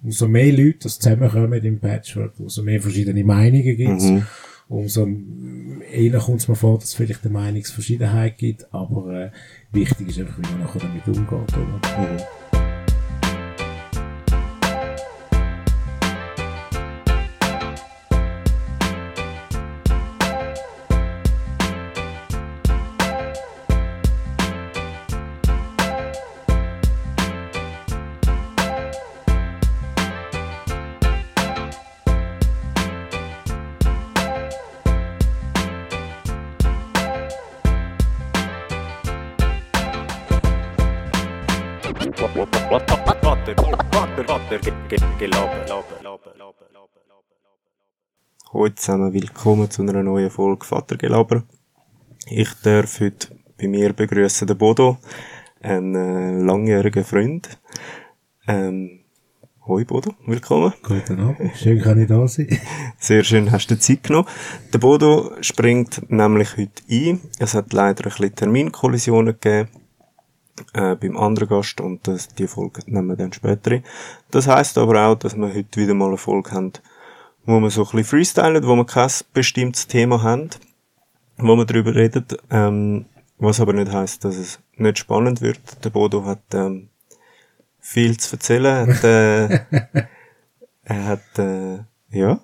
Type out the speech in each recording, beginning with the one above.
umso mehr Leute das zusammenkommen im Patchwork, umso mehr verschiedene Meinungen gibt's. Umso eher kommt es mir vor, dass es vielleicht eine Meinungsverschiedenheit gibt, aber wichtig ist einfach, wie man nachher damit umgeht, oder? Hallo zusammen, willkommen zu einer neuen Folge Vatergelaber. Ich darf heute bei mir begrüßen den Bodo, einen langjährigen Freund. Hoi Bodo, willkommen. Guten Abend, schön kann ich da sein. Sehr schön, hast du Zeit genommen. Der Bodo springt nämlich heute ein. Es hat leider ein bisschen Terminkollisionen gegeben beim anderen Gast und die Folge nehmen wir dann später ein. Das heisst aber auch, dass wir heute wieder mal eine Folge haben, wo wir so ein bisschen freestylen, wo wir kein bestimmtes Thema haben, wo wir darüber reden, was aber nicht heisst, dass es nicht spannend wird. Der Bodo hat viel zu erzählen. Er hat ja,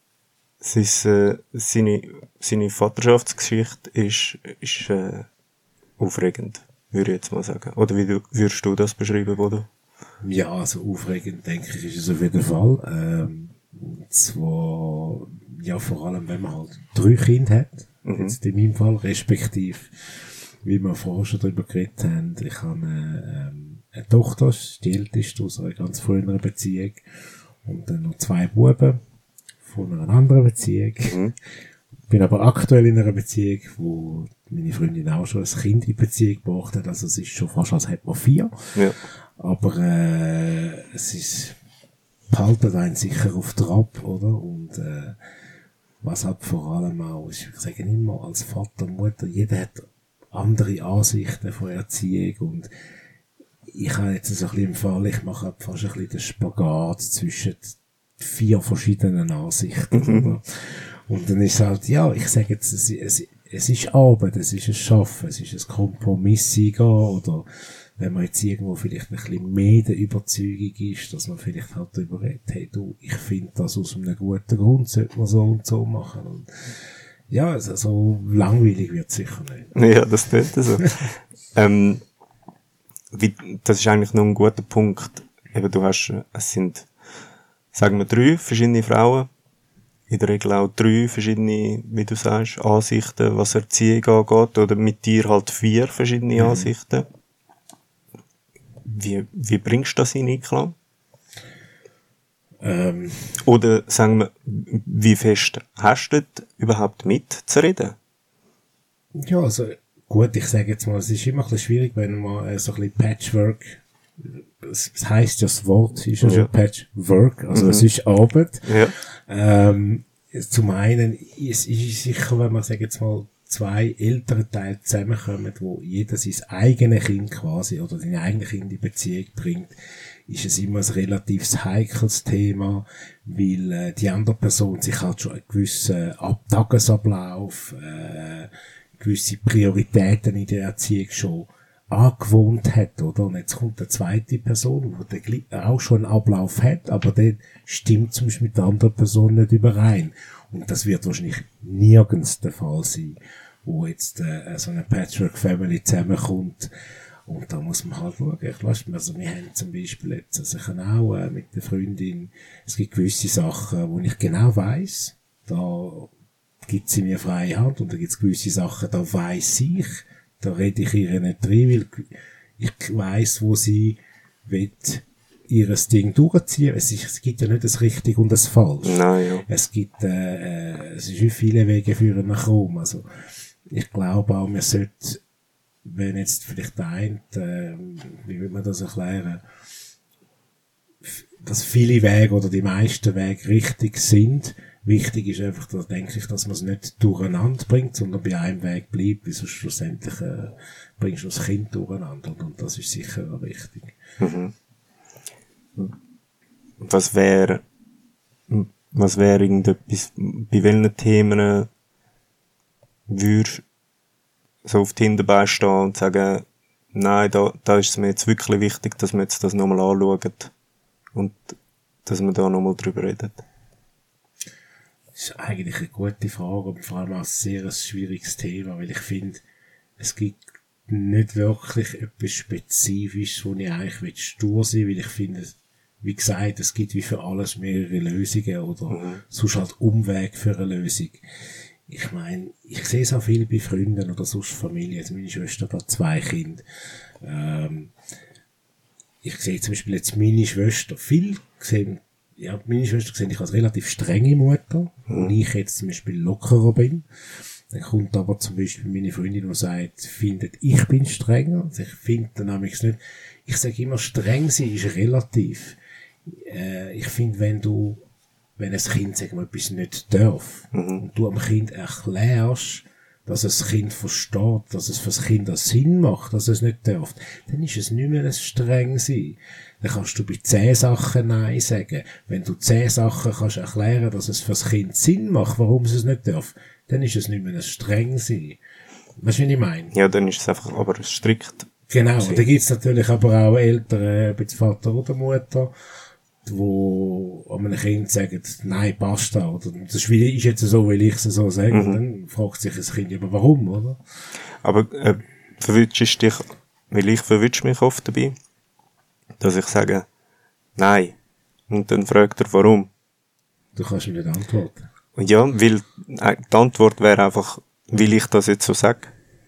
seine Vaterschaftsgeschichte ist aufregend, würde ich jetzt mal sagen. Oder wie würdest du das beschreiben, Bodo? Ja, also aufregend, denke ich, ist es auf jeden Fall. Und zwar, ja, vor allem, wenn man halt 3 Kinder hat, jetzt in meinem Fall, respektive, wie wir vorher schon darüber geredet haben, ich habe eine Tochter, die älteste aus einer ganz früheren Beziehung, und dann noch 2 Buben von einer anderen Beziehung. Bin aber aktuell in einer Beziehung, wo meine Freundin auch schon ein Kind in Beziehung gebracht hat, also es ist schon fast, als hätte man 4. Ja. Aber es ist, behalten einen sicher auf Trab, oder? Und was halt vor allem auch, ich sage immer, als Vater, Mutter, jeder hat andere Ansichten von Erziehung, und ich habe jetzt so ein bisschen im Fall, ich mache halt fast ein bisschen den Spagat zwischen 4 verschiedenen Ansichten, oder? Und dann ist halt, ja, ich sage jetzt, es ist Arbeit, es ist ein Schaffen, es ist ein Kompromiss eingehen, oder wenn man jetzt irgendwo vielleicht ein bisschen mehr der Überzeugung ist, dass man vielleicht halt darüber redet, hey du, ich finde das aus einem guten Grund, sollte man so und so machen. Und ja, also so langweilig wird es sicher nicht. Ja, das tut so. Das ist eigentlich noch ein guter Punkt. Eben, es sind, sagen wir, 3 verschiedene Frauen. In der Regel auch 3 verschiedene, wie du sagst, Ansichten, was Erziehung angeht. Oder mit dir halt 4 verschiedene Ansichten. Wie bringst du das in Einklang? Oder sagen wir, wie fest hast du überhaupt mitzureden? Ja, also gut, ich sage jetzt mal, es ist immer ein bisschen schwierig, wenn man so ein bisschen Patchwork, es heisst ja, das Wort ist ja schon Patchwork, also es ist Arbeit. Ja. Zum einen, es ist sicher, wenn man, sage jetzt mal, 2 ältere Teile zusammenkommen, wo jeder sein eigenes Kind quasi oder seine eigene Kind in die Beziehung bringt, ist es immer ein relativ heikles Thema, weil die andere Person sich halt schon einen gewissen Tagesablauf, gewisse Prioritäten in der Erziehung schon angewohnt hat, oder? Und jetzt kommt eine zweite Person, die auch schon einen Ablauf hat, aber der stimmt zum Beispiel mit der anderen Person nicht überein. Und das wird wahrscheinlich nirgends der Fall sein, wo jetzt so eine Patchwork-Family zusammenkommt. Und da muss man halt schauen. Also wir haben zum Beispiel jetzt, also ich habe auch mit der Freundin, es gibt gewisse Sachen, wo ich genau weiss, da gibt sie mir freie Hand, und da gibt es gewisse Sachen, da weiss ich, da rede ich ihr nicht drin, weil ich weiss, wo sie will ihres Ding durchziehen. Es gibt ja nicht das Richtig und das Falsch. Nein, ja. Es gibt, es ist wie viele Wege führen nach Rom. Also, ich glaube auch, wir sollten, wenn jetzt vielleicht wie will man das erklären, dass viele Wege oder die meisten Wege richtig sind. Wichtig ist einfach, da denke ich, dass man es nicht durcheinander bringt, sondern bei einem Weg bleibt, weil sonst schlussendlich bringst du das Kind durcheinander, und das ist sicher wichtig. was wäre irgendetwas, bei welchen Themen würdest so auf die Hinterbeine stehen und sagen, nein, da ist es mir jetzt wirklich wichtig, dass wir jetzt das nochmal anschauen und dass wir da nochmal drüber reden? Das ist eigentlich eine gute Frage, aber vor allem auch ein sehr schwieriges Thema, weil ich finde, es gibt nicht wirklich etwas Spezifisches, wo ich eigentlich stur sein will, weil ich finde, wie gesagt, es gibt wie für alles mehrere Lösungen oder sonst halt Umweg für eine Lösung. Ich meine, ich sehe es auch viel bei Freunden oder sonst Familie. Also meine Schwester hat 2 Kinder. Ich sehe zum Beispiel jetzt meine Schwester meine Schwester sehe ich als relativ strenge Mutter, und ich jetzt zum Beispiel lockerer bin. Dann kommt aber zum Beispiel meine Freundin, die sagt, findet, ich bin strenger. Also ich finde dann nämlich nicht, ich sage immer, streng sein ist relativ. Ich finde, wenn ein Kind, sagen wir, etwas nicht darf, und du am Kind erklärst, dass das Kind versteht, dass es für das Kind einen Sinn macht, dass es nicht darf, dann ist es nicht mehr ein streng sein. Dann kannst du bei 10 Sachen Nein sagen. Wenn du 10 Sachen kannst erklären, dass es für das Kind Sinn macht, warum es nicht darf, dann ist es nicht mehr ein streng sein. Weißt du, was ich meine? Ja, dann ist es einfach aber strikt. Genau, und da gibt's natürlich aber auch Eltern, bei Vater oder Mutter, wo einem Kind sagen, nein, basta, oder das ist jetzt so, weil ich es so sage, und dann fragt sich das Kind, aber warum, oder? Aber verwünschst dich, weil ich verwünsche mich oft dabei, dass ich sage, nein, und dann fragt er, warum? Du kannst mir nicht antworten. Ja, weil die Antwort wäre einfach, weil ich das jetzt so sage.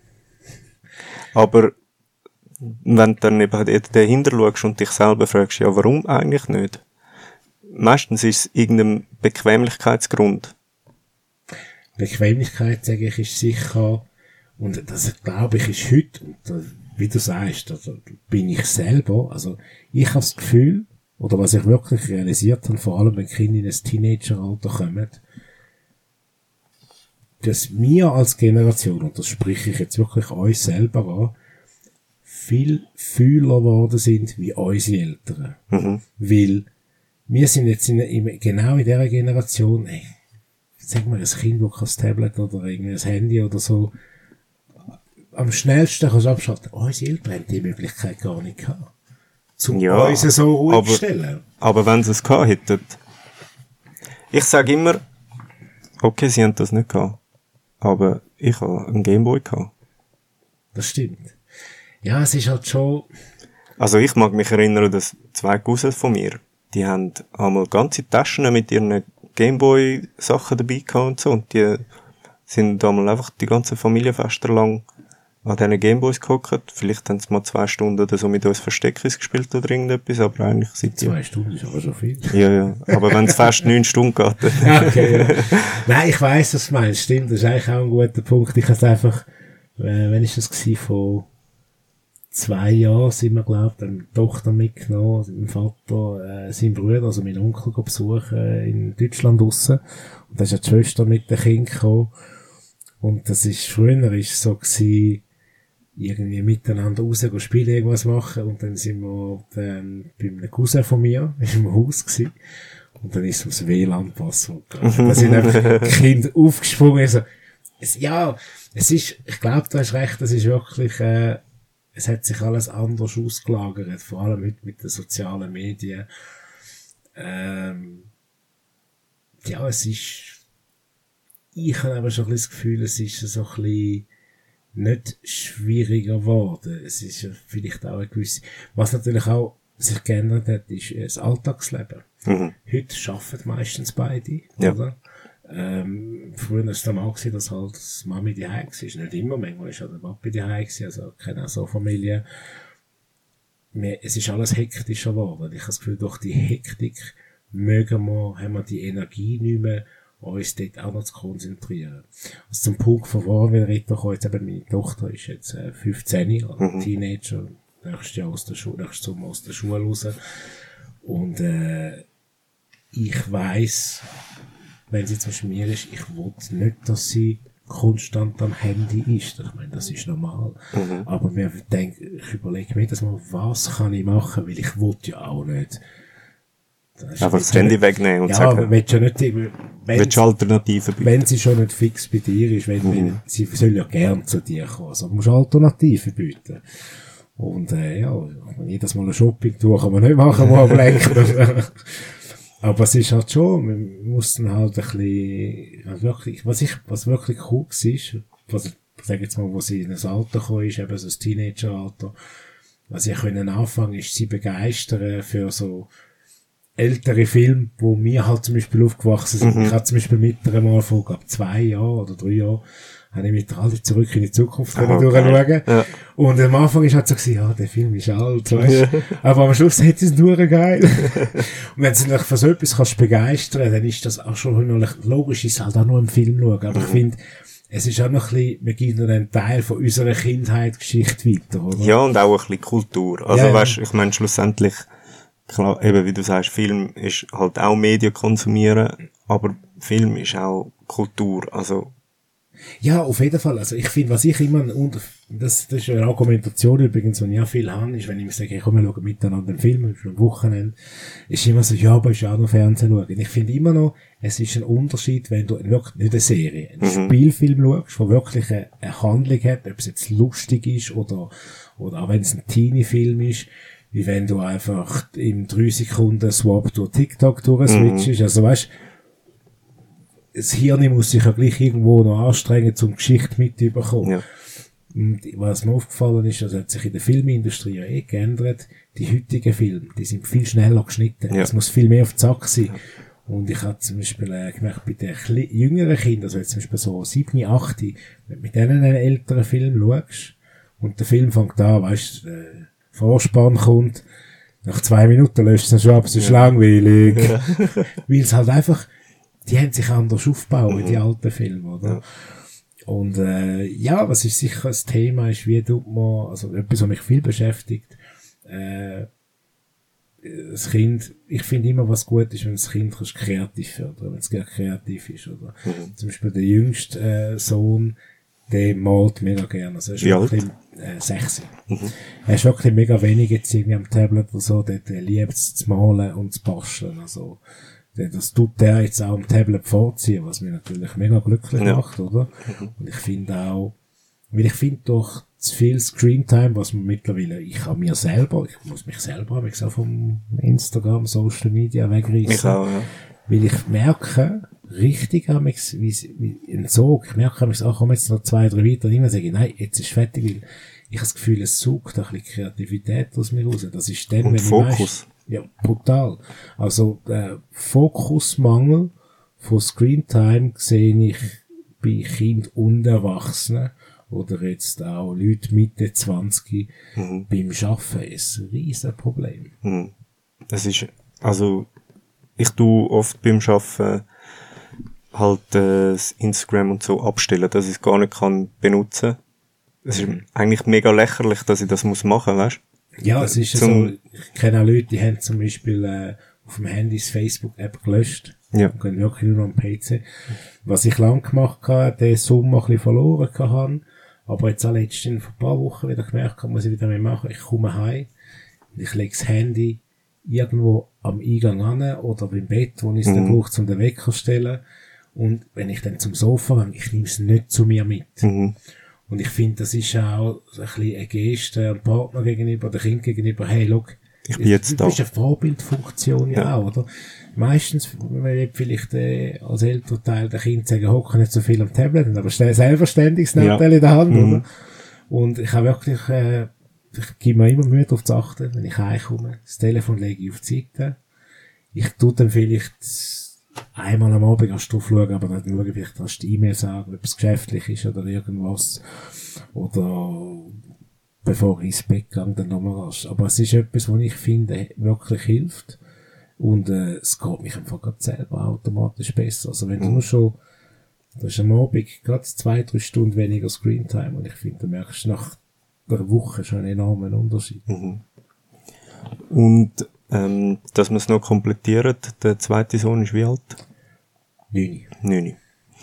Aber wenn du dann eben dahinter schaust und dich selber fragst, ja, warum eigentlich nicht? Meistens ist es irgendein Bequemlichkeitsgrund. Bequemlichkeit, sage ich, ist sicher, und das, glaube ich, ist heute, und wie du sagst, da bin ich selber, also ich habe das Gefühl, oder was ich wirklich realisiert habe, vor allem wenn Kinder in ein Teenageralter kommen, dass wir als Generation, und das spreche ich jetzt wirklich uns selber an, viel fühler geworden sind wie unsere Eltern. Weil wir sind jetzt genau in dieser Generation, sag mal, ein Kind, das kein Tablet oder irgendwie ein Handy oder so, am schnellsten kannst du abschalten. Unsere Eltern haben die Möglichkeit gar nicht gehabt, um uns so ruhig zu stellen. Aber wenn sie es gehabt hätten, ich sage immer, okay, sie haben das nicht gehabt, aber ich habe einen Gameboy gehabt. Das stimmt. Ja, es ist halt schon... Also ich mag mich erinnern, dass 2 Cousins von mir, die haben einmal ganze Taschen mit ihren Gameboy-Sachen dabei gehabt und so, und die sind einmal einfach die ganze Familienfeste lang an diesen Gameboys gehockt. Vielleicht haben sie mal 2 Stunden oder so mit uns Versteckis gespielt oder irgendetwas, aber eigentlich sind die... 2 Stunden ist aber schon viel. Ja. Aber wenn es fast 9 Stunden geht. Okay, ja. Nein, ich weiss, was du meinst. Stimmt, das ist eigentlich auch ein guter Punkt. Ich habe einfach, wann ist das gewesen? Von 2 Jahren sind wir, glaube ich, eine Tochter mitgenommen, mein Vater, sein Bruder, also mein Onkel, besuchen in Deutschland draussen. Und da ist ja die Schwester mit dem Kind gekommen. Und das ist, früher ist so gewesen, irgendwie miteinander raus spielen, irgendwas machen, und dann sind wir bei einem Cousin von mir, ist im Haus gewesen, und dann ist es ums WLAN-Passwort gegangen. Da sind einfach die Kinder aufgesprungen, so, es ist, ich glaube, du hast recht, es ist wirklich, es hat sich alles anders ausgelagert, vor allem mit den sozialen Medien. Es ist, ich habe aber schon ein bisschen das Gefühl, es ist so ein bisschen nicht schwieriger geworden. Es ist ja vielleicht auch eine gewisse, was natürlich auch sich geändert hat, ist das Alltagsleben. Heute arbeiten meistens beide, oder? Früher war es normal gewesen, dass halt das Mami daheim war. Nicht immer, manchmal ist halt der Papi daheim gewesen, also keine so Familie. Es ist alles hektischer geworden. Ich habe das Gefühl, durch die Hektik haben wir die Energie nicht mehr, uns dort auch noch zu konzentrieren. Also zum Punkt von vorher, weil jetzt eben meine Tochter ist jetzt 15, also Teenager, nächstes Jahr nächstes Sommer aus der Schule raus. Und ich weiss, wenn sie zwischen mir ist, ich will nicht, dass sie konstant am Handy ist. Ich meine, das ist normal. Aber ich überlege mir das mal, was kann ich machen, weil ich will ja auch nicht Einfach das Handy wegnehmen und sagen. Ja, willst du nicht, willst du Alternativen bieten? Wenn sie schon nicht fix bei dir ist, wenn sie soll ja gern zu dir kommen. Also, du musst Alternativen bieten. Und, jedes Mal eine Shopping-Tour kann man nicht machen, wo ablenkt. Aber es ist halt schon, man muss dann halt ein bisschen, halt wirklich, was wirklich cool war, ich sage jetzt mal, wo sie in ein Alter gekommen ist, eben so ein Teenager-Alter, was ich können anfangen, ist sie begeistern für so ältere Filme, wo wir halt zum Beispiel aufgewachsen sind. Ich hatte zum Beispiel mit einmal vor, glaube 2 Jahren oder 3 Jahren, habe ich mit alle zurück in die Zukunft durchschauen. Ja. Und am Anfang ist halt so gewesen, ja, der Film ist alt, weißt du. Aber am Schluss hat es nur geil. Und wenn du dich für so etwas kannst begeistern, dann ist das auch schon logisch, ist halt auch nur im Film schauen. Aber ich finde, es ist auch noch ein bisschen, wir geben einen Teil von unserer Kindheitsgeschichte weiter, oder? Ja, und auch ein bisschen Kultur. Also, weißt, ich meine, schlussendlich, klar, eben, wie du sagst, Film ist halt auch Medien konsumieren, aber Film ist auch Kultur, also. Ja, auf jeden Fall. Also, ich finde, was ich immer, das ist eine Argumentation übrigens, die ich auch viel habe, ist, wenn ich mir sage, komm, wir schauen miteinander einen Film, am Wochenende, ist immer so, ja, aber ist auch noch Fernsehen schauen. Ich finde immer noch, es ist ein Unterschied, wenn du wirklich, nicht eine Serie, einen Spielfilm schaust, der wirklich eine Handlung hat, ob es jetzt lustig ist oder auch wenn es ein Teenie-Film ist, wie wenn du einfach in 3 Sekunden Swap durch TikTok durchswitchst. Also weißt, das Hirn muss sich ja gleich irgendwo noch anstrengen, um Geschichte mitzubekommen. Ja. Und was mir aufgefallen ist, das hat sich in der Filmindustrie ja geändert. Die heutigen Filme, die sind viel schneller geschnitten. Es muss viel mehr auf den Sack sein. Ja. Und ich habe zum Beispiel gemerkt, bei den jüngeren Kindern, also jetzt zum Beispiel so 7, 8, wenn du mit denen einen älteren Film schaust, und der Film fängt an, weißt du, Vorspann kommt, nach 2 Minuten löscht es schon ab, es ist langweilig. Ja. Weil es halt einfach, die haben sich anders aufgebaut, wie die alten Filme, oder? Ja. Und, was ist sicher ein Thema ist, wie tut man, also etwas, was mich viel beschäftigt, das Kind, ich finde immer, was gut ist, wenn das Kind kreativ fördern, wenn es gerne kreativ ist, oder? Zum Beispiel der jüngste, Sohn, der malt mega gerne, also er ist wirklich 6. Er ist wirklich mega wenig jetzt irgendwie am Tablet oder so, der liebt es zu malen und zu basteln, also, das tut der jetzt auch am Tablet vorziehen, was mich natürlich mega glücklich macht, oder? Und ich finde auch, weil ich finde durch zu viel Screentime, was man mittlerweile, ich muss mich selber auch vom Instagram, Social Media wegreißen. Ich auch, ja. Weil ich merke, richtig wie ein Sog, ich merke, ich komme jetzt noch 2, 3 weiter, und immer sage, nein, jetzt ist fertig, weil ich habe das Gefühl, es sucht ein bisschen Kreativität aus mir raus. Das ist dann, und wenn Fokus. Ja, brutal. Also, Fokusmangel von Screentime sehe ich bei Kindern und Erwachsenen oder jetzt auch Leute Mitte 20 beim Arbeiten ist ein riesen Problem. Das ist, also, ich tue oft beim Arbeiten halt das Instagram und so abstellen, dass ich es gar nicht kann benutzen. Es ist eigentlich mega lächerlich, dass ich das machen muss, weißt du? Ja, es ist so, ich kenne auch Leute, die haben zum Beispiel auf dem Handy das Facebook-App gelöscht. Ja. Und gehen wirklich nur noch am PC. Was ich lang gemacht habe, den Sommer ein bisschen verloren habe, aber jetzt auch letztens vor ein paar Wochen wieder gemerkt habe, muss ich wieder mehr machen. Ich komme heim, ich lege das Handy irgendwo am Eingang an oder beim Bett, wo ich es dann brauche, um den Wecker zu stellen. Und wenn ich dann zum Sofa gehe, ich nehme es nicht zu mir mit. Und ich finde, das ist auch ein bisschen eine Geste am Partner gegenüber, der Kind gegenüber, hey, look, ich bin jetzt da. Das ist eine Vorbildfunktion ja auch, oder? Meistens, wenn wir vielleicht als älterer Teil der Kind sagen, hocken nicht so viel am Tablet, aber selbstverständlich das Teil in der Hand, oder? Und ich habe wirklich, ich gebe mir immer Mühe darauf zu achten, wenn ich heimkomme, das Telefon lege ich auf die Seite. Ich tue dann vielleicht einmal am Abend drauf schauen, aber dann schaue ich vielleicht erst die E-Mails an, ob es geschäftlich ist oder irgendwas. Oder bevor ich ins Bett gehe, dann nochmal rasch. Aber es ist etwas, was ich finde, wirklich hilft. Und es geht mich einfach gerade selber automatisch besser. Also wenn du nur schon, du hast am Abend gerade 2, 3 Stunden weniger Screentime und ich finde, du merkst nach einer Woche schon einen enormen Unterschied. Und dass wir es noch komplettieren, der zweite Sohn ist wie alt? 9.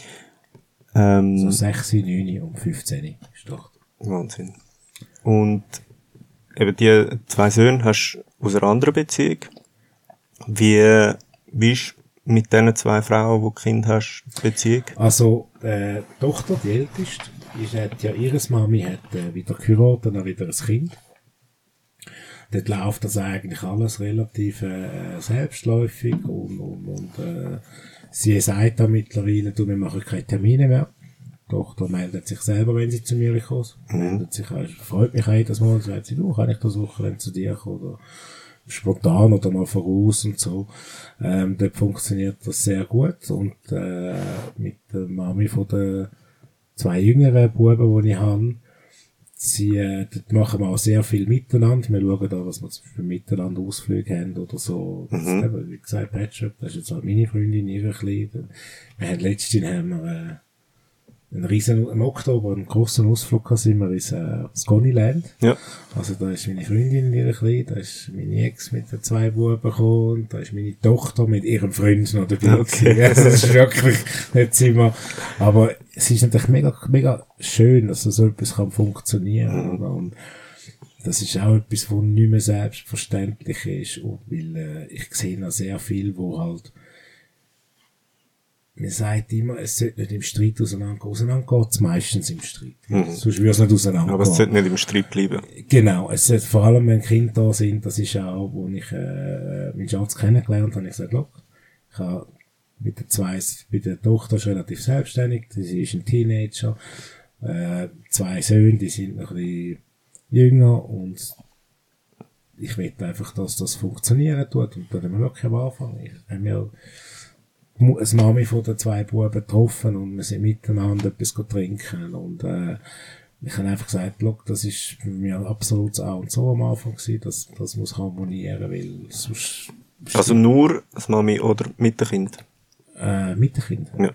So 6, 9 und 15 ist doch. Wahnsinn. Und eben die 2 Söhne hast du aus einer anderen Beziehung? Wie ist mit diesen 2 Frauen, die du Kind hast, die Beziehung? Also, die Tochter, die älteste, ihre Mami hat wieder geheiratet und wieder ein Kind. Dort läuft das eigentlich alles relativ selbstläufig und sie sagt da mittlerweile, wir machen keine Termine mehr. Die Tochter meldet sich selber, wenn sie zu mir kommt. Meldet sich, freut mich jedes Mal, sagt sie, kann ich das Wochenende zu dir kommen? Oder spontan oder mal voraus und so. Dort funktioniert das sehr gut und mit der Mami von den 2 jüngeren Buben, die ich habe, dort machen wir auch sehr viel miteinander. Wir schauen da, was wir zum Beispiel miteinander Ausflüge haben oder so. Wie gesagt, Patchwork, das ist jetzt auch meine Freundin, ihre Kleine. Letztens haben wir im Oktober einen grossen Ausflug gehabt, sind wir ins Goniland. Ja. Also da ist meine Freundin, ihre Kleine, da ist meine Ex mit den 2 Buben gekommen, und da ist meine Tochter mit ihrem Freund noch dabei. Okay. Also das ist wirklich, nicht immer, aber es ist natürlich mega, mega schön, dass so etwas kann funktionieren. Und das ist auch etwas, was nicht mehr selbstverständlich ist, und weil ich sehe noch sehr viel, wo halt man sagt immer, es sollte nicht im Streit auseinandergehen. Auseinandergehen es meistens im Streit. Sonst würde es nicht auseinandergehen. Aber es sollte nicht im Streit bleiben. Genau. Es sollte, vor allem, wenn Kinder da sind, das ist auch, wo ich meinen Schatz kennengelernt habe, ich gesagt, look, ich habe mit der Tochter ist relativ selbstständig, sie ist ein Teenager, 2 Söhne, die sind noch ein bisschen jünger, und ich will einfach, dass das funktionieren tut, und dann haben wir wirklich am Anfang, haben wir eine Mami von den 2 Buben getroffen und wir sind miteinander etwas trinken, und ich habe einfach gesagt, look, das ist für mich absolut A und so am Anfang gewesen, das muss harmonieren, weil sonst... Also nur als Mami oder mit dem Kind? Mit dem Kind. Ja.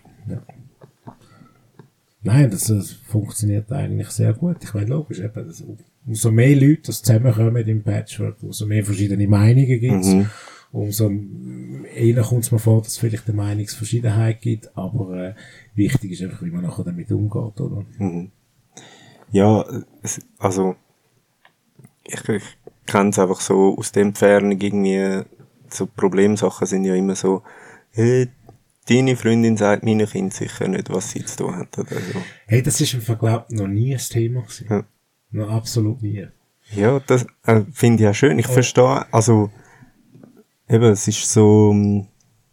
Nein, das funktioniert eigentlich sehr gut. Ich meine, logisch, eben, umso mehr Leute das zusammenkommen im Patchwork, umso mehr verschiedene Meinungen gibt's. Umso eher kommt es mir vor, dass es vielleicht eine Meinungsverschiedenheit gibt, aber wichtig ist einfach, wie man nachher damit umgeht, oder? Ja, also ich kenne es einfach so aus der Entfernung, irgendwie so Problemsachen sind ja immer so, hey, deine Freundin sagt meinen Kindern sicher nicht, was sie zu tun haben oder so. Hey, das ist im Vergleich noch nie ein Thema gewesen. Ja. Noch absolut nie. Ja, das finde ich auch schön. Ich verstehe, also eben, es ist so,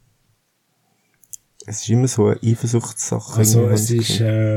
es ist immer so eine Eifersuchtssache. Also es ist,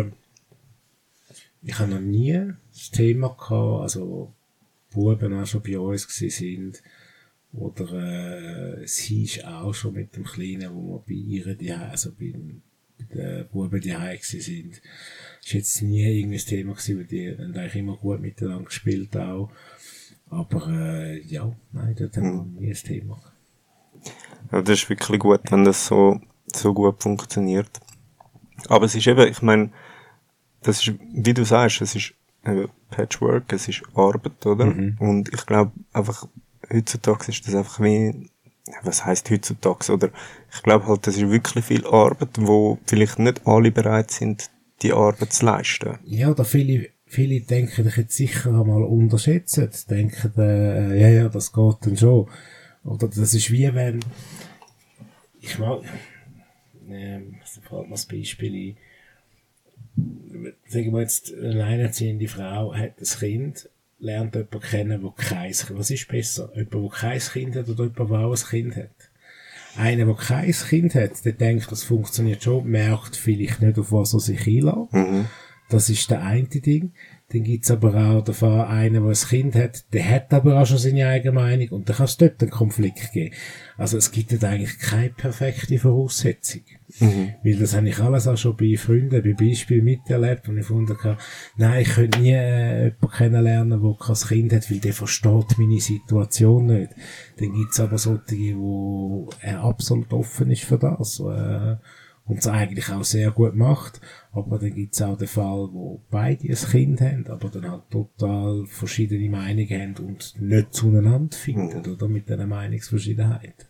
ich habe noch nie das Thema gehabt, also Buben auch schon bei uns gewesen sind, oder sie ist auch schon mit dem Kleinen, wo wir bei ihr daheim, also bei den Buben daheim gewesen sind. Ist jetzt nie irgendwie das Thema gewesen, weil die haben eigentlich immer gut miteinander gespielt auch. Aber ja, nein, dort haben wir nie das Thema. Ja, das ist wirklich gut, wenn das so gut funktioniert. Aber es ist eben, ich meine, das ist, wie du sagst, es ist eben Patchwork, es ist Arbeit, oder? Und ich glaube einfach, heutzutage ist das einfach wie, was heisst heutzutage, oder? Ich glaube halt, das ist wirklich viel Arbeit, wo vielleicht nicht alle bereit sind, die Arbeit zu leisten. Ja, da viele denken, ich jetzt sicher einmal unterschätzen, denken, ja, das geht dann schon. Oder das ist wie wenn, ich mag, was fällt mir das Beispiel ein, sagen wir jetzt, eine alleinerziehende Frau hat ein Kind, lernt jemanden kennen, der kein Kind, was ist besser? Jemand, der kein Kind hat oder jemand, der auch ein Kind hat? Einer, der kein Kind hat, der denkt, das funktioniert schon, merkt vielleicht nicht, auf was er sich einlässt. Das ist der eine Ding. Dann gibt's aber auch den Fall, einer, der ein Kind hat, der hat aber auch schon seine eigene Meinung, und dann kann es dort einen Konflikt geben. Also es gibt dort eigentlich keine perfekte Voraussetzung. Weil das habe ich alles auch schon bei Freunden, bei Beispielen miterlebt, und ich gefunden habe, nein, ich könnte nie jemanden kennenlernen, der kein Kind hat, weil der versteht meine Situation nicht. Dann gibt's aber solche, wo er absolut offen ist für das. Und es eigentlich auch sehr gut macht. Aber dann gibt's auch den Fall, wo beide ein Kind haben, aber dann halt total verschiedene Meinungen haben und nicht zueinander finden, oder? Mit dieser Meinungsverschiedenheit.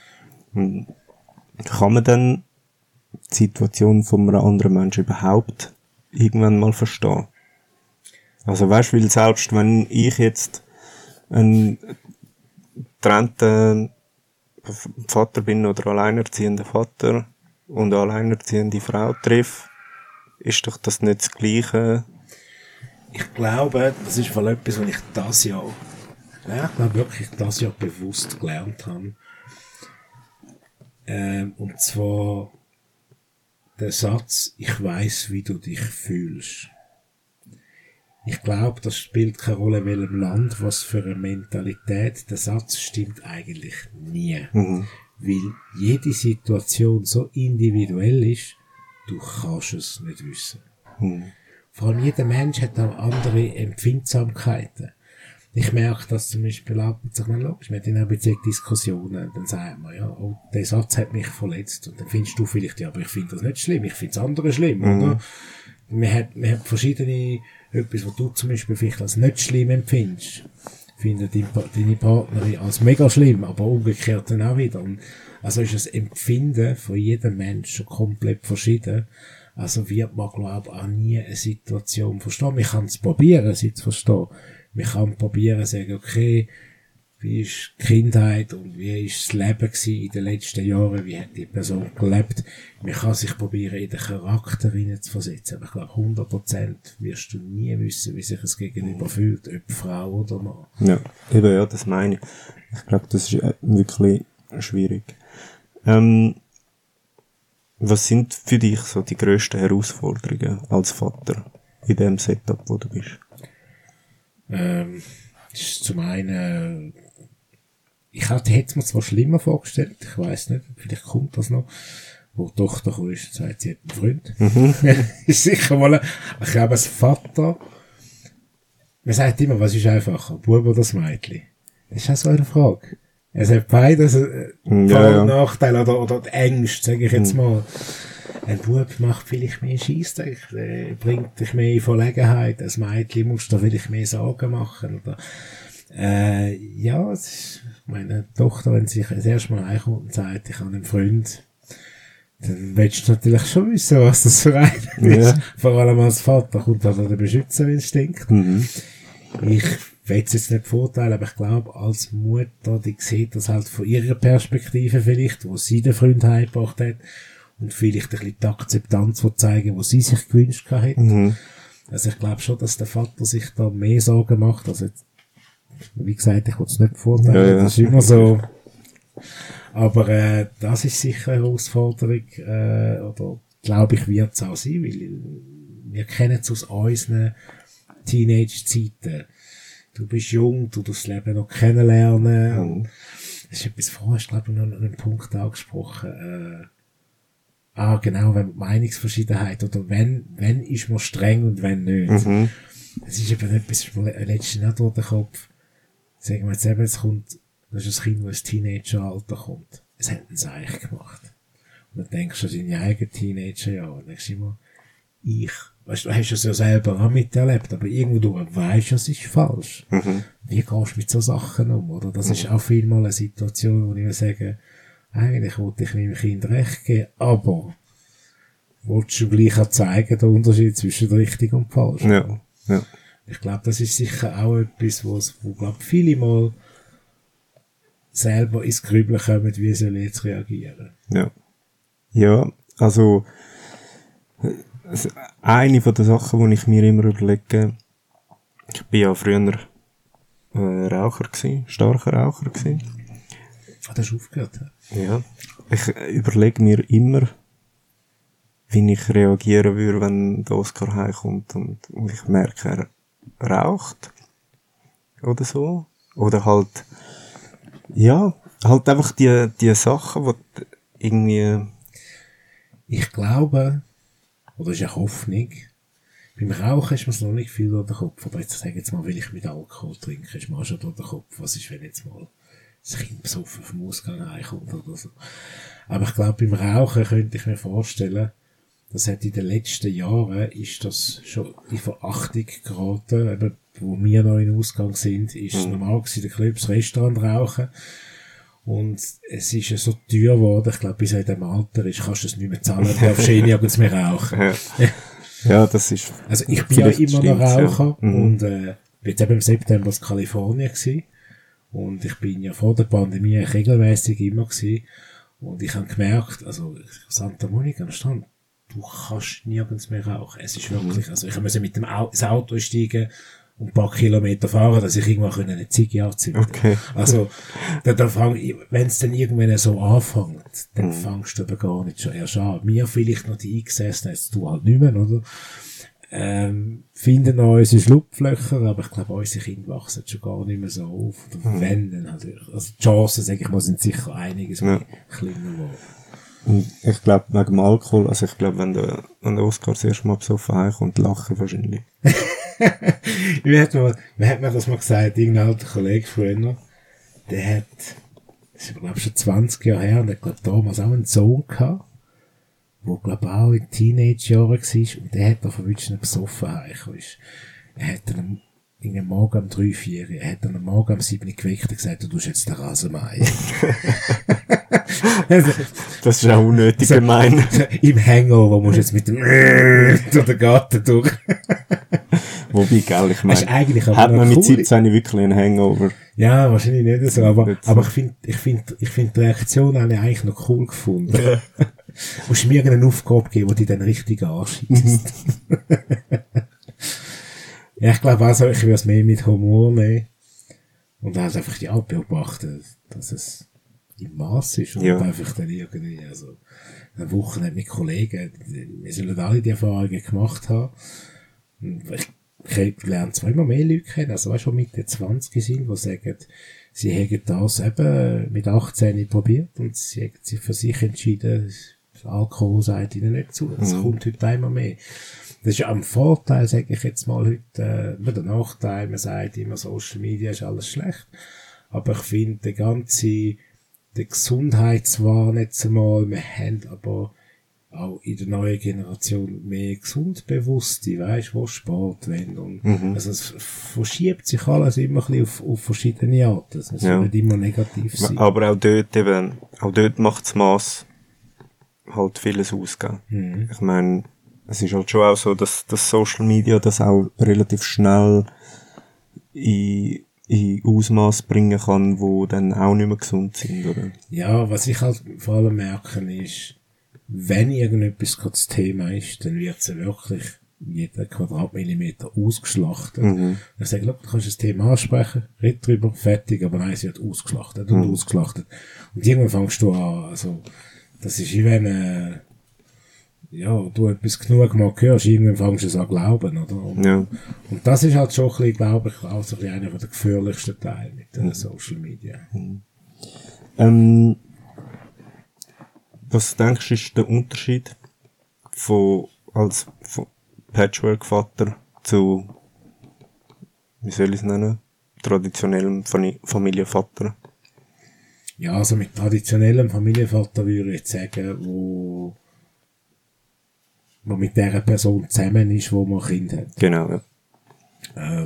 Kann man dann die Situation von einem anderen Menschen überhaupt irgendwann mal verstehen? Also weißt du, weil selbst wenn ich jetzt einen getrennten Vater bin oder alleinerziehender Vater und alleinerziehende Frau treffe, ist doch das nicht das Gleiche? Ich glaube, das ist voll etwas, was ich das Jahr, ich glaube wirklich, das Jahr bewusst gelernt habe. Und zwar der Satz, ich weiss, wie du dich fühlst. Ich glaube, das spielt keine Rolle, in welchem Land, was für eine Mentalität. Der Satz stimmt eigentlich nie. Weil jede Situation so individuell ist, du kannst es nicht wissen. Vor allem jeder Mensch hat auch andere Empfindsamkeiten. Ich merke das zum Beispiel ab, ich meine, logisch, wir haben in einer Beziehung Diskussionen, dann sagt man, ja, oh, der Satz hat mich verletzt, und dann findest du vielleicht, ja, aber ich finde das nicht schlimm, ich finde das andere schlimm, oder? Man hat verschiedene, etwas, was du zum Beispiel vielleicht als nicht schlimm empfindest, findet deine Partnerin als mega schlimm, aber umgekehrt dann auch wieder. Und also ist das Empfinden von jedem Menschen komplett verschieden. Also wird man, glaube ich, auch nie eine Situation verstehen. Man kann es probieren, sie zu verstehen. Man kann probieren, sagen, okay, wie ist die Kindheit und wie ist das Leben gewesen in den letzten Jahren, wie hat die Person gelebt. Man kann sich probieren, in den Charakter hineinzuversetzen. Aber ich glaube, 100% wirst du nie wissen, wie sich es Gegenüber fühlt, ob Frau oder Mann. Ja, eben, ja, das meine ich. Ich glaube, das ist wirklich schwierig. Was sind für dich so die grössten Herausforderungen als Vater in dem Setup, wo du bist? Das ist zum einen, ich hätte es mir zwar schlimmer vorgestellt, ich weiss nicht, vielleicht kommt das noch, wo die Tochter kam, sagt, sie hat einen Freund. Ist sicher mal, ich glaube, als Vater, man sagt immer, was ist einfacher, Bub oder das Mädchen? Das ist auch so eine Frage. Es hat beides Vor- und Nachteile oder Ängste, sage ich jetzt mal. Ein Bub macht vielleicht mehr Scheissdreck, bringt dich mehr in Verlegenheit. Ein Mädchen muss da vielleicht mehr Sorgen machen. Oder, ja, es ist, meine Tochter, wenn sie sich das erste Mal reinkommt und sagt, ich habe einen Freund, dann willst du natürlich schon wissen, was das für einer ist. Vor allem als Vater kommt also der Beschützerinstinkt. Ich will es jetzt nicht vorteilen, aber ich glaube, als Mutter, die sieht das halt von ihrer Perspektive vielleicht, wo sie den Freund heimgebracht hat, und vielleicht ein bisschen die Akzeptanz zeigen, die sie sich gewünscht hat. Also ich glaube schon, dass der Vater sich da mehr Sorgen macht. Also jetzt, wie gesagt, ich will es nicht vorteilen, das ist immer so. Aber das ist sicher eine Herausforderung, oder glaube ich, wird es auch sein, weil wir kennen es aus unseren Teenage-Zeiten. Du bist jung, du das Leben noch kennenlernen. Das ist etwas vorher, ich glaube, noch einen Punkt angesprochen. Genau, wenn Meinungsverschiedenheit, oder wenn ist man streng und wenn nicht. Es ist eben etwas, was mir letztens nicht durch den Kopf, sagen wir jetzt eben, das ist ein Kind, das ins Teenageralter kommt. Es hat einen Seich gemacht. Und dann denkst du an deine eigenen Teenagerjahre, und denkst immer, weißt du, hast es ja selber auch miterlebt, aber irgendwo du weißt, es ist falsch. Wie gehst du mit so Sachen um, oder? Das ist auch vielmal eine Situation, wo ich mir sage, eigentlich wollte ich meinem Kind recht geben, aber willst du gleich auch zeigen, den Unterschied zwischen richtig und falsch? Ja. Ich glaube, das ist sicher auch etwas, wo glaube viele mal selber ins Grübeln kommen, wie soll ich jetzt reagieren. Ja, also eine von den Sachen, die ich mir immer überlege, ich bin ja früher Raucher gewesen, starker Raucher gewesen. Das hast du aufgehört? Ja. Ich überlege mir immer, wie ich reagieren würde, wenn der Oscar heimkommt und ich merke, er raucht. Oder so. Oder halt, ja, halt einfach die Sachen, die irgendwie... Ich glaube, oder ist eine Hoffnung, beim Rauchen ist mir es noch nicht viel durch den Kopf, aber jetzt sage jetzt mal, will ich mit Alkohol trinken, ist mir auch schon durch den Kopf, was ist, wenn jetzt mal das Kind besoffen vom Ausgang reinkommt oder so. Aber ich glaube, beim Rauchen könnte ich mir vorstellen, das hat in den letzten Jahren, ist das schon in Verachtung geraten, eben, wo wir noch in Ausgang sind, ist es normal gewesen, der Clubs, Restaurant rauchen. Und es ist ja so teuer geworden, ich glaube, bis in dem Alter ist, kannst du es nicht mehr zahlen, du darfst nirgends mehr rauchen. Ja, das ist... Also ich bin ja immer noch Raucher und bin eben im September in Kalifornien gewesen. Und ich bin ja vor der Pandemie regelmäßig immer gewesen. Und ich habe gemerkt, also Santa Monica am Strand, du kannst nirgends mehr rauchen. Es ist wirklich, also ich musste mit dem ins Auto steigen und ein paar Kilometer fahren, dass ich irgendwann eine Ziege anzünden konnte. Okay. Also, wenn es dann irgendwann so anfängt, dann fängst du aber gar nicht schon erst an. Mir vielleicht noch die Eingesessenen, jetzt du halt nicht mehr, oder? Finden noch unsere Schlupflöcher, aber ich glaube, unsere Kinder wachsen schon gar nicht mehr so auf. Oder wenn, dann halt, also die Chancen, sage ich mal, sind sicher einiges kleiner geworden. Und ich glaube, wegen dem Alkohol, also ich glaube, wenn der Oscar das erste Mal besoffen heimkommt, lachen wahrscheinlich. Wie hat mir das mal gesagt, irgendein alter Kollege früher, der hat, das ist glaube ich schon 20 Jahre her, und der hat glaube damals auch einen Sohn gehabt, wo glaube auch in Teenage-Jahren war, und der hat auf einmal nicht besoffen heimgekommen ist. Er hat dann am Morgen um 3, 4, er hat dann am Morgen um 7 geweckt und gesagt, du tust jetzt den Rasen mähen. Das ist auch unnötig gemein. Im Hangover musst du jetzt mit dem durch den Garten durch. Wobei, gell, ich meine, hat man mit 17 wirklich einen Hangover? Ja, wahrscheinlich nicht so, aber ich finde die Reaktion eigentlich noch cool gefunden. Ja. Musst du mir irgendeine Aufgabe geben, die dich dann richtig anschießt. Ja, ich glaube auch, ich würde es mehr mit Humor nehmen. Und halt einfach die beobachten, dass es im Maß ist. Und einfach dann irgendwie, also, eine Woche mit Kollegen, wir sollen alle die Erfahrungen gemacht haben. Und ich lerne zwar immer mehr Leute kennen, also weißt du, die Mitte 20 sind, die sagen, sie hätten das eben mit 18 probiert und sie hätten sich für sich entschieden, Alkohol sagt ihnen nicht zu. Das kommt heute einmal mehr. Das ist ja am Vorteil, sage ich jetzt mal heute, der Nachteil, man sagt immer, Social Media ist alles schlecht. Aber ich finde, der Gesundheitswahn jetzt einmal, wir haben aber auch in der neuen Generation mehr Gesundbewusste, weisst, wo Sport wollen. Und also es verschiebt sich alles immer ein bisschen auf verschiedene Arten. Es muss nicht immer negativ sein. Aber auch dort macht das Mass halt vieles aus, gell? Ich meine, es ist halt schon auch so, dass Social Media das auch relativ schnell in Ausmaß bringen kann, wo dann auch nicht mehr gesund sind, oder? Ja, was ich halt vor allem merke, ist, wenn irgendetwas gerade das Thema ist, dann wird es wirklich jeder Quadratmillimeter ausgeschlachtet. Ich sage, du kannst das Thema ansprechen, red drüber, fertig, aber nein, es wird ausgeschlachtet und ausgeschlachtet. Und irgendwann fängst du an, also, das ist wie wenn, du etwas genug mal hörst, irgendwann fängst du es an glauben, oder? Und das ist halt schon ein bisschen, glaube ich, auch so ein bisschen einer der gefährlichsten Teile mit den Social Media. Was denkst du, ist der Unterschied von Patchwork-Vater zu, wie soll ich es nennen, traditionellem Familienvater? Ja, also mit traditionellem Familienvater würde ich jetzt sagen, wo mit der Person zusammen ist, wo man ein Kind hat. Genau, ja.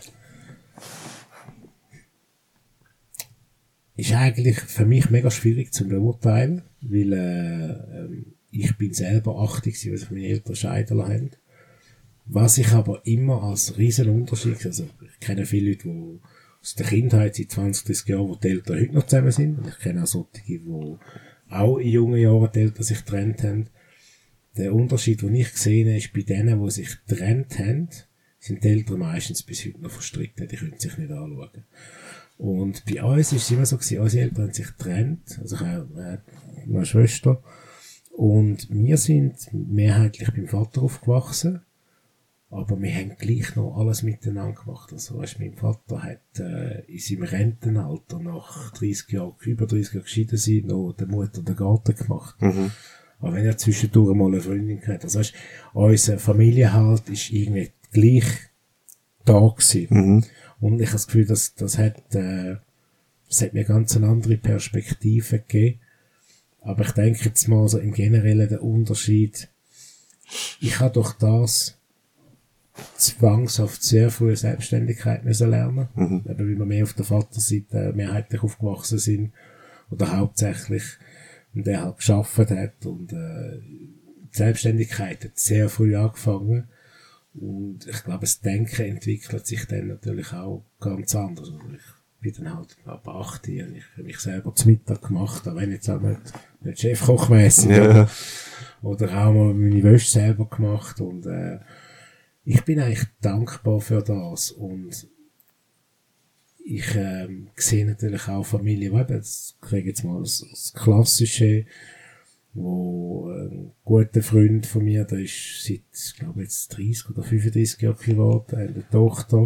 Ist eigentlich für mich mega schwierig zu beurteilen, weil ich bin selber 80 gewesen, weil sich meine Eltern scheiden lassen haben. Was ich aber immer als riesen Unterschied, also ich kenne viele Leute, die aus der Kindheit seit 20, 30 Jahren, wo die Eltern heute noch zusammen sind, und ich kenne auch solche, die auch in jungen Jahren die Eltern sich getrennt haben. Der Unterschied, den ich gesehen habe, ist bei denen, die sich getrennt haben, sind die Eltern meistens bis heute noch verstritten, die können sich nicht anschauen. Und bei uns ist es immer so gewesen, unsere Eltern haben sich getrennt, also ich habe eine Schwester, und wir sind mehrheitlich beim Vater aufgewachsen, aber wir haben gleich noch alles miteinander gemacht. Also, weißt, mein Vater hat in seinem Rentenalter nach 30 Jahren, über 30 Jahren geschieden sein, noch der Mutter den Garten gemacht. Aber wenn er zwischendurch mal eine Freundin gehabt, also weißt, unser Familienhalt ist irgendwie gleich da gewesen. Und ich habe das Gefühl, das hat mir ganz eine andere Perspektive gegeben. Aber ich denke jetzt mal so im Generellen der Unterschied, ich habe durch das zwangshaft sehr früh Selbstständigkeit müssen lernen. Eben, weil wir mehr auf der Vaterseite mehrheitlich aufgewachsen sind. Oder hauptsächlich, und der halt gearbeitet hat. Und die Selbstständigkeit hat sehr früh angefangen. Und ich glaube, das Denken entwickelt sich dann natürlich auch ganz anders. Also bin dann halt ab 8 Uhr, ich habe mich selber zum Mittag gemacht, auch wenn jetzt auch nicht chefkochmässig, Ja. oder auch mal meine Wäsche selber gemacht und, ich bin eigentlich dankbar für das und ich sehe natürlich auch Familie, ich kriege jetzt mal das Klassische, wo ein guter Freund von mir, der ist seit, ich glaube jetzt 30 oder 35 Jahren geworden, eine Tochter,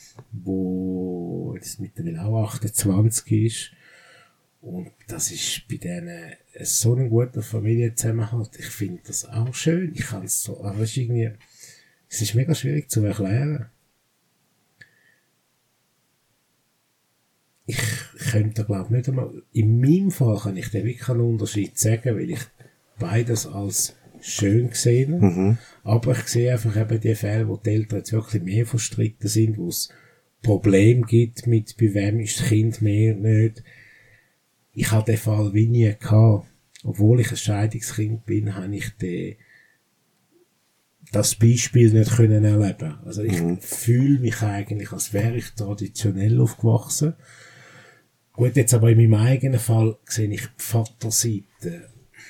wo jetzt mittlerweile auch 28 ist. Und das ist bei denen so ein guter Familienzusammenhalt. Ich finde das auch schön. Ich kann es so, aber es ist mega schwierig zu erklären. Ich könnte, glaube nicht einmal, in meinem Fall kann ich den wirklich einen Unterschied sagen, weil ich beides als schön gesehen. Aber ich sehe einfach eben die Fälle, wo die Eltern jetzt wirklich mehr verstritten sind, wo es Probleme gibt mit, bei wem ist das Kind mehr nicht. Ich habe den Fall wie nie gehabt. Obwohl ich ein Scheidungskind bin, habe ich das Beispiel nicht können erleben. Also ich fühle mich eigentlich, als wäre ich traditionell aufgewachsen. Gut, jetzt aber in meinem eigenen Fall sehe ich die Vaterseite.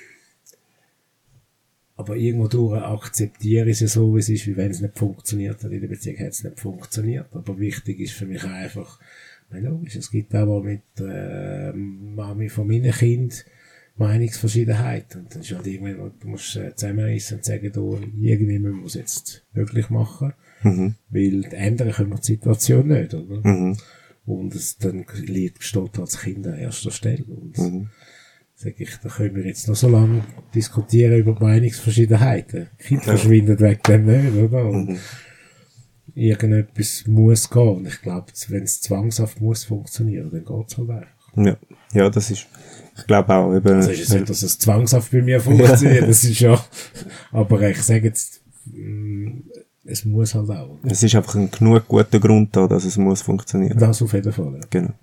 Aber irgendwo durch akzeptiere ich es so, wie es ist, wie wenn es nicht funktioniert hat. In der Beziehung hat es nicht funktioniert. Aber wichtig ist für mich einfach, logisch, es gibt aber mit Mami von meinem Kind Meinungsverschiedenheit. Und dann ist halt irgendwann, du musst zusammenreissen und sagen, irgendwie müssen wir es jetzt wirklich machen. Weil ändern können wir die Situation nicht, oder? Und dann steht das Kind an erster Stelle. Und sag ich, da können wir jetzt noch so lange diskutieren über Meinungsverschiedenheiten. Kind verschwindet weg dem nicht, oder? Und irgendetwas muss gehen. Und ich glaube, wenn es zwangshaft muss funktionieren, dann geht's halt einfach. Ja, das ist, ich glaube auch, eben. Also ist es nicht, dass es zwangshaft bei mir funktioniert, das ist ja, aber ich sage jetzt, es muss halt auch. Es ist einfach ein genug guter Grund da, dass es muss funktionieren. Das auf jeden Fall, ja. Genau.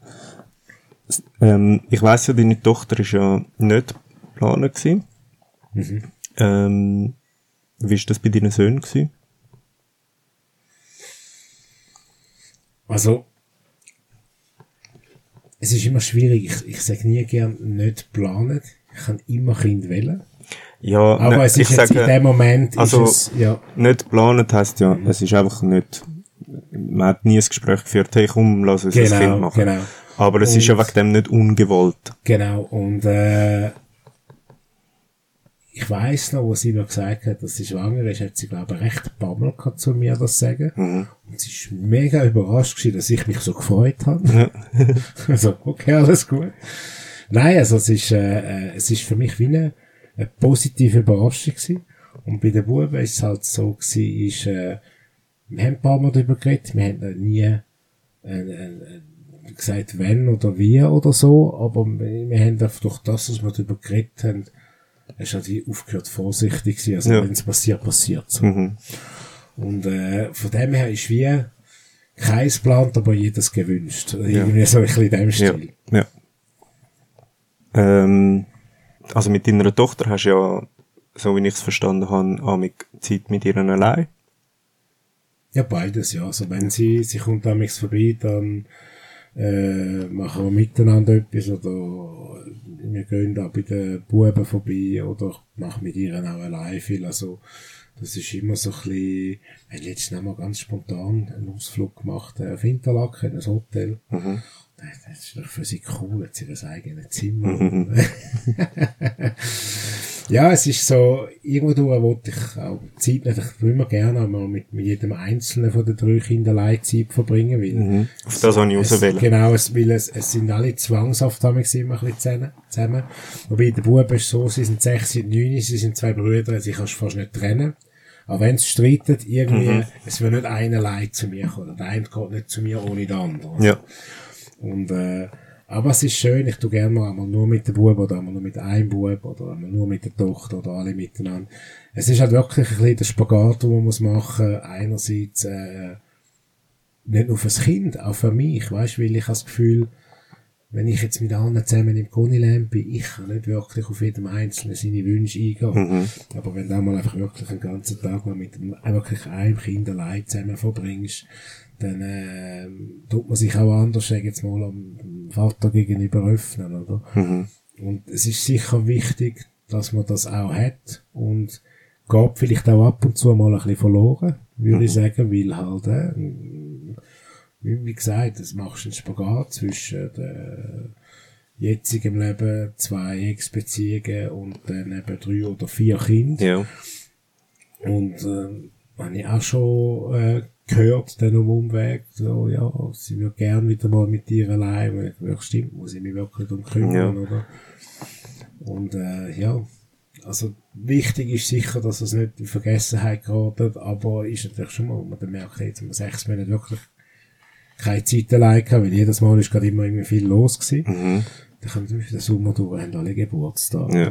Ich weiss ja, deine Tochter ist ja nicht geplant gewesen. Wie ist das bei deinen Söhnen gewesen? Also, es ist immer schwierig. Ich sage nie gern nicht planen. Ich kann immer Kind wählen. Ja, aber es ist jetzt in dem Moment, also, ist es, ja. Nicht geplant heisst ja, es ist einfach nicht, man hat nie ein Gespräch geführt, hey komm, lass uns das Kind machen. Genau. Aber es ist ja wegen dem nicht ungewollt. Genau, und ich weiss noch, wo sie mir gesagt hat, dass sie schwanger ist, hat sie, glaube ich, recht Bammel gehabt, zu mir das sagen. Und sie ist mega überrascht gewesen, dass ich mich so gefreut habe. Ja. Also, okay, alles gut. Nein, also es ist für mich wie eine positive Überraschung gewesen. Und bei den Buben ist es halt so gewesen, wir haben ein paar Mal darüber geredet, wir haben nie gesagt, wenn oder wie oder so, aber wir haben einfach durch das, was wir darüber geredet haben, es hat wie aufgehört vorsichtig gewesen, also wenn es passiert, passiert so. Und von dem her ist wie kein Plan, aber jedes gewünscht. Irgendwie so ein bisschen in dem Stil. Ja. Also mit deiner Tochter hast du ja, so wie ich es verstanden habe, Zeit mit ihr allein? Ja, beides, ja. Also wenn sie kommt amigs vorbei, dann machen wir miteinander etwas oder wir gehen da bei den Buben vorbei oder machen mit ihr auch allein viel. Also das ist immer so ein bisschen, wir haben letztens einmal ganz spontan einen Ausflug gemacht auf Interlaken, in ein Hotel. Das ist doch für sie cool, jetzt ihr eigenes Zimmer. Ja, es ist so, irgendwo wollte ich auch Zeit nicht, ich will immer gerne mal mit jedem einzelnen von den 3 Kindern allein Zeit verbringen, weil auf das habe ich auswählen. Genau, weil es sind alle zwangshaft immer ein bisschen zusammen. Wobei der Bub ist so, sie sind 6, sie sind 9, sie sind 2 Brüder, sie kannst fast nicht trennen. Aber wenn es streitet, irgendwie, es will nicht einer allein zu mir kommen. Der eine geht nicht zu mir ohne den anderen. Ja. Und, aber es ist schön, ich tu gerne mal nur mit dem Bub oder einmal nur mit einem Bub oder einmal nur mit der Tochter oder alle miteinander. Es ist halt wirklich ein bisschen der Spagat, den man muss machen. Einerseits, nicht nur fürs Kind, auch für mich, weißt, weil ich habe das Gefühl, wenn ich jetzt mit anderen zusammen im Kuniland bin, ich kann nicht wirklich auf jedem Einzelnen seine Wünsche eingehen. Aber wenn du auch mal einfach wirklich einen ganzen Tag mal mit wirklich einem Kind allein zusammen verbringst, dann tut man sich auch anders, sag jetzt mal, am Vater gegenüber öffnen, oder? Und es ist sicher wichtig, dass man das auch hat und geht vielleicht auch ab und zu mal ein bisschen verloren, würde ich sagen, weil halt, wie gesagt, das machst du einen Spagat zwischen jetzigem Leben, 2 Ex-Beziehungen und dann eben 3 oder 4 Kinder. Ja. Und habe ich auch schon gehört, dann am Umweg, so, ja, sie würde gern wieder mal mit dir allein, ja, stimmt, muss ich mich wirklich darum kümmern, oder? Und ja, also wichtig ist sicher, dass es nicht in Vergessenheit gerät, aber ist natürlich schon mal, man merkt jetzt, man 6 Monate wirklich keine Zeit allein gehabt, weil jedes Mal ist gerade immer irgendwie viel los gewesen. Dann kommt durch den Sommer durch, haben alle Geburtstag. Ja.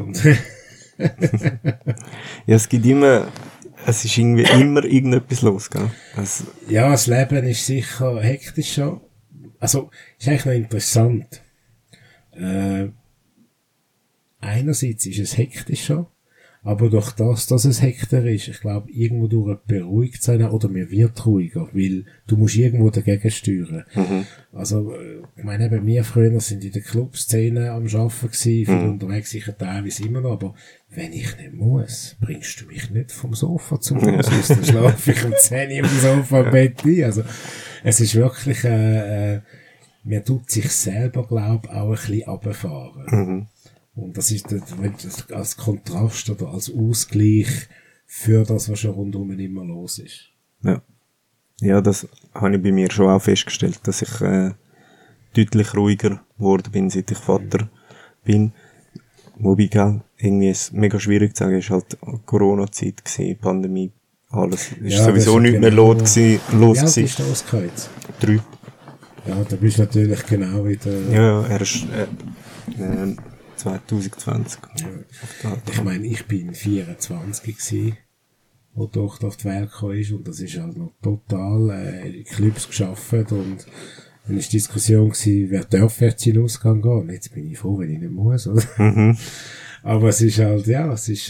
Ja, es ist irgendwie immer irgendetwas los, gell? Also, ja, das Leben ist sicher hektischer. Also, ist eigentlich noch interessant. Einerseits ist es hektischer, aber durch das, dass es hektischer ist, ich glaube, irgendwo durch beruhigt sein, oder mir wird ruhiger, weil du musst irgendwo dagegen steuern. Also, ich meine, bei mir früher sind in der Clubszene am Arbeiten gewesen, viel unterwegs sicher teilweise immer noch, aber wenn ich nicht muss, bringst du mich nicht vom Sofa zum Haus aus, dann schlafe ich um 10 Uhr auf dem Sofa im Bett ein. Also, es ist wirklich, man tut sich selber, glaube ich, auch ein bisschen runterfahren. Und das ist als Kontrast oder als Ausgleich für das, was schon rundum immer los ist. Ja. Ja, das habe ich bei mir schon auch festgestellt, dass ich deutlich ruhiger geworden bin, seit ich Vater bin. Wobei, gell, irgendwie ist es mega schwierig zu sagen, es war halt Corona-Zeit gewesen, Pandemie, alles. Ist Ja, sowieso nichts mehr los gewesen. Wie alt ist der Oskar jetzt? 3. Ja, da bist du natürlich genau wieder... Ja, er ist 2020. Ja. Ich meine, ich bin 24 gewesen, wo die Tochter auf die Welt gekommen ist, und das ist halt noch total in Clubs gearbeitet, und dann war die Diskussion gewesen, wer darf jetzt in den Ausgang gehen. Und jetzt bin ich froh, wenn ich nicht muss, oder? Aber es ist halt, ja, es ist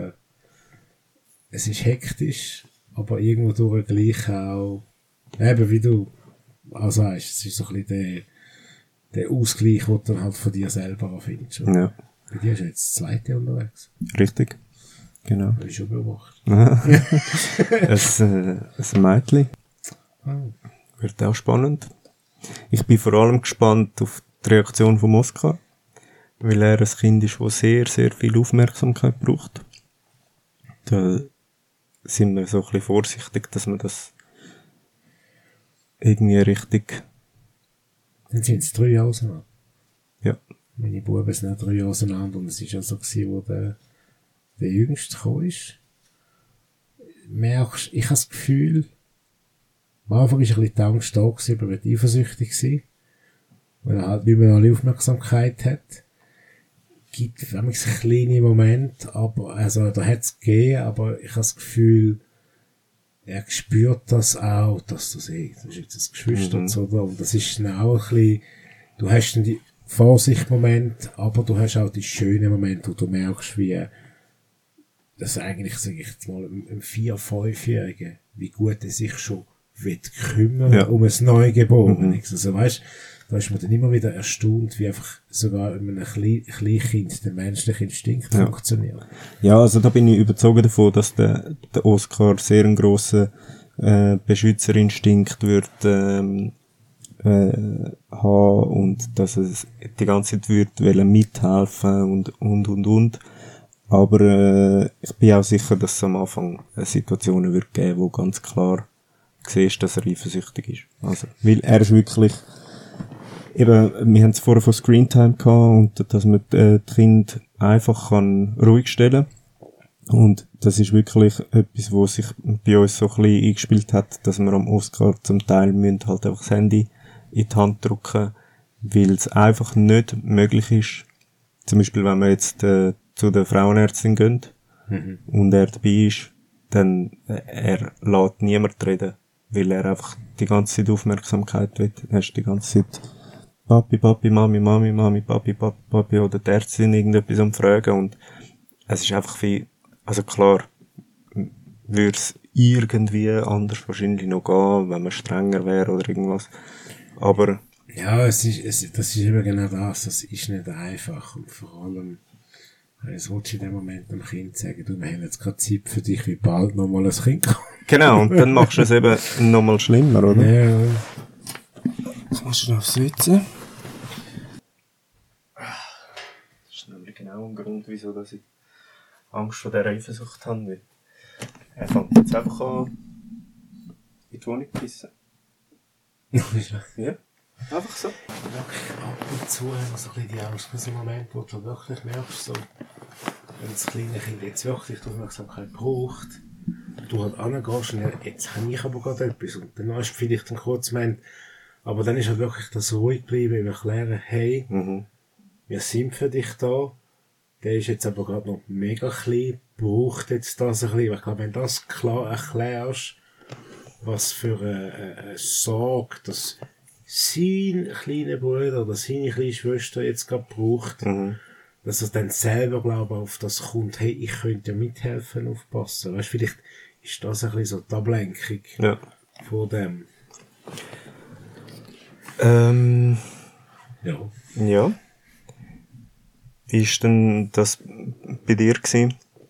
hektisch, aber irgendwo durch gleich auch, eben wie du auch sagst, es ist so ein bisschen der Ausgleich, den du dann halt von dir selber findest. Oder? Ja. Bei dir ist jetzt das 2. unterwegs. Richtig. Genau. Das ist schon beobachtet. Ein Mädchen. Wird auch spannend. Ich bin vor allem gespannt auf die Reaktion von Oskar, weil er ein Kind ist, das sehr, sehr viel Aufmerksamkeit braucht. Da sind wir so ein bisschen vorsichtig, dass man das irgendwie richtig... Dann sind es 3 Jahre auseinander. Ja. Meine Buben sind auch 3 Jahre auseinander, und es war also gewesen, wo der Jüngste gekommen ist. Merkst, ich habe das Gefühl, am Anfang war ein bisschen die Angst da gewesen, aber er wird eifersüchtig gewesen, weil er halt nicht mehr alle Aufmerksamkeit hat. Gibt ein kleine Momente, aber, also, da hat es gegeben, aber ich habe das Gefühl, er spürt das auch, dass das ist jetzt das Geschwister, oder? Und das ist dann auch ein bisschen, du hast dann die Vorsichtmomente, aber du hast auch die schönen Momente, wo du merkst, wie, das eigentlich, sage ich jetzt mal, ein 4-, 5-Jähriger, wie gut er sich schon wird kümmern um ein Neugeborenes. Also weißt, da ist man dann immer wieder erstaunt, wie einfach sogar in einem Kleinkind der menschliche Instinkt funktioniert. Ja, also da bin ich überzeugt davon, dass der Oskar sehr einen grossen Beschützerinstinkt wird haben, und dass es die ganze Zeit wird mithelfen und. Aber ich bin auch sicher, dass es am Anfang Situationen wird geben, wo ganz klar siehst, dass er eifersüchtig ist. Also, weil er ist wirklich, eben, wir haben es vorher von Screentime gehabt, und dass man die Kinder einfach kann ruhig stellen. Und das ist wirklich etwas, wo sich bei uns so ein bisschen eingespielt hat, dass wir am Oskar zum Teil müssen halt einfach das Handy in die Hand drücken, weil es einfach nicht möglich ist. Zum Beispiel, wenn wir jetzt zu der Frauenärztin gehen und er dabei ist, dann er lässt niemand reden, weil er einfach die ganze Zeit Aufmerksamkeit will. Er ist die ganze Zeit Papi, Mami, Papi, oder die Ärztin irgendetwas am Fragen, und es ist einfach viel, also klar, würde es irgendwie anders wahrscheinlich noch gehen, wenn man strenger wäre oder irgendwas, aber... Ja, das ist eben genau das ist nicht einfach, und vor allem, es willst du in dem Moment dem Kind sagen, du, wir haben jetzt gerade Zeit für dich, wie bald nochmal ein Kind kommt. Genau, und dann machst du es eben nochmal schlimmer, oder? Ja. Jetzt musst du noch aufs WC. Das ist nämlich genau ein Grund, wieso dass ich Angst vor dieser Eifersucht habe. Weil er fängt jetzt einfach an, in die Wohnung zu pissen. Ja, einfach so. Wirklich ab und zu haben wir so ein bisschen die Angst vor so einem Moment, wo du wirklich merkst, so, wenn das kleine Kind jetzt wirklich die Aufmerksamkeit braucht, du halt angehst und jetzt habe ich aber gerade etwas, und dann hast du vielleicht einen kurzen Moment, aber dann ist halt wirklich das ruhig geblieben, wir erklären, hey, wir sind für dich da, der ist jetzt aber gerade noch mega klein, braucht jetzt das ein bisschen, ich glaube, wenn du das klar erklärst, was für eine Sorge, dass sein kleiner Bruder oder seine kleine Schwester jetzt gerade braucht, dass er dann selber, glaube ich, auf das kommt, hey, ich könnte ja mithelfen, aufpassen. Weißt, vielleicht ist das ein bisschen so die Ablenkung von dem. Ja. Ja. Wie ist denn das bei dir gewesen,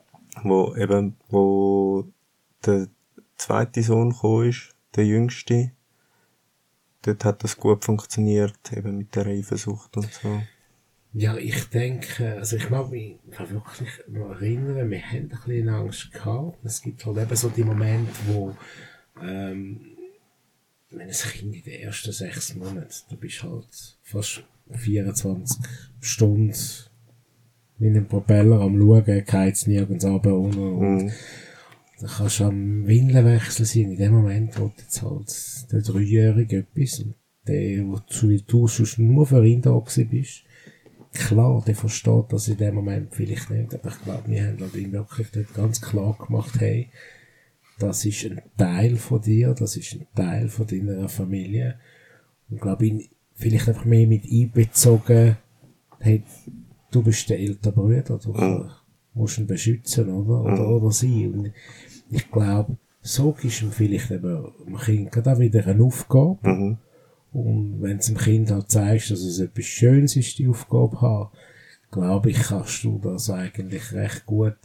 wo der zweite Sohn gekommen ist, der jüngste? Dort hat das gut funktioniert, eben mit der Eifersucht und so. Ja, ich denke, also ich mag mich wirklich noch erinnern, wir haben ein bisschen Angst gehabt. Es gibt halt eben so die Momente, wo, wenn ein Kind in den ersten 6 Monaten, du bist halt fast 24 Stunden mit einem Propeller am Schauen, geht's nirgends runter und dann kannst du am Windelwechsel sein, in dem Moment, wo jetzt halt der 3-Jährige etwas, und der, wo du sonst nur für ihn da gewesen bist, klar, der versteht das in dem Moment vielleicht nicht, aber ich glaube, wir haben ihm wirklich dort ganz klar gemacht, hey, das ist ein Teil von dir, das ist ein Teil von deiner Familie, und glaube, ihn vielleicht einfach mehr mit einbezogen, hey, du bist der ältere Bruder, du musst ihn beschützen, oder sie. Und ich glaube, so ist ihm vielleicht eben dem Kind gerade auch wieder eine Aufgabe. Und wenn du dem Kind halt zeigst, dass es etwas Schönes ist, die Aufgabe haben, glaube ich, kannst du das eigentlich recht gut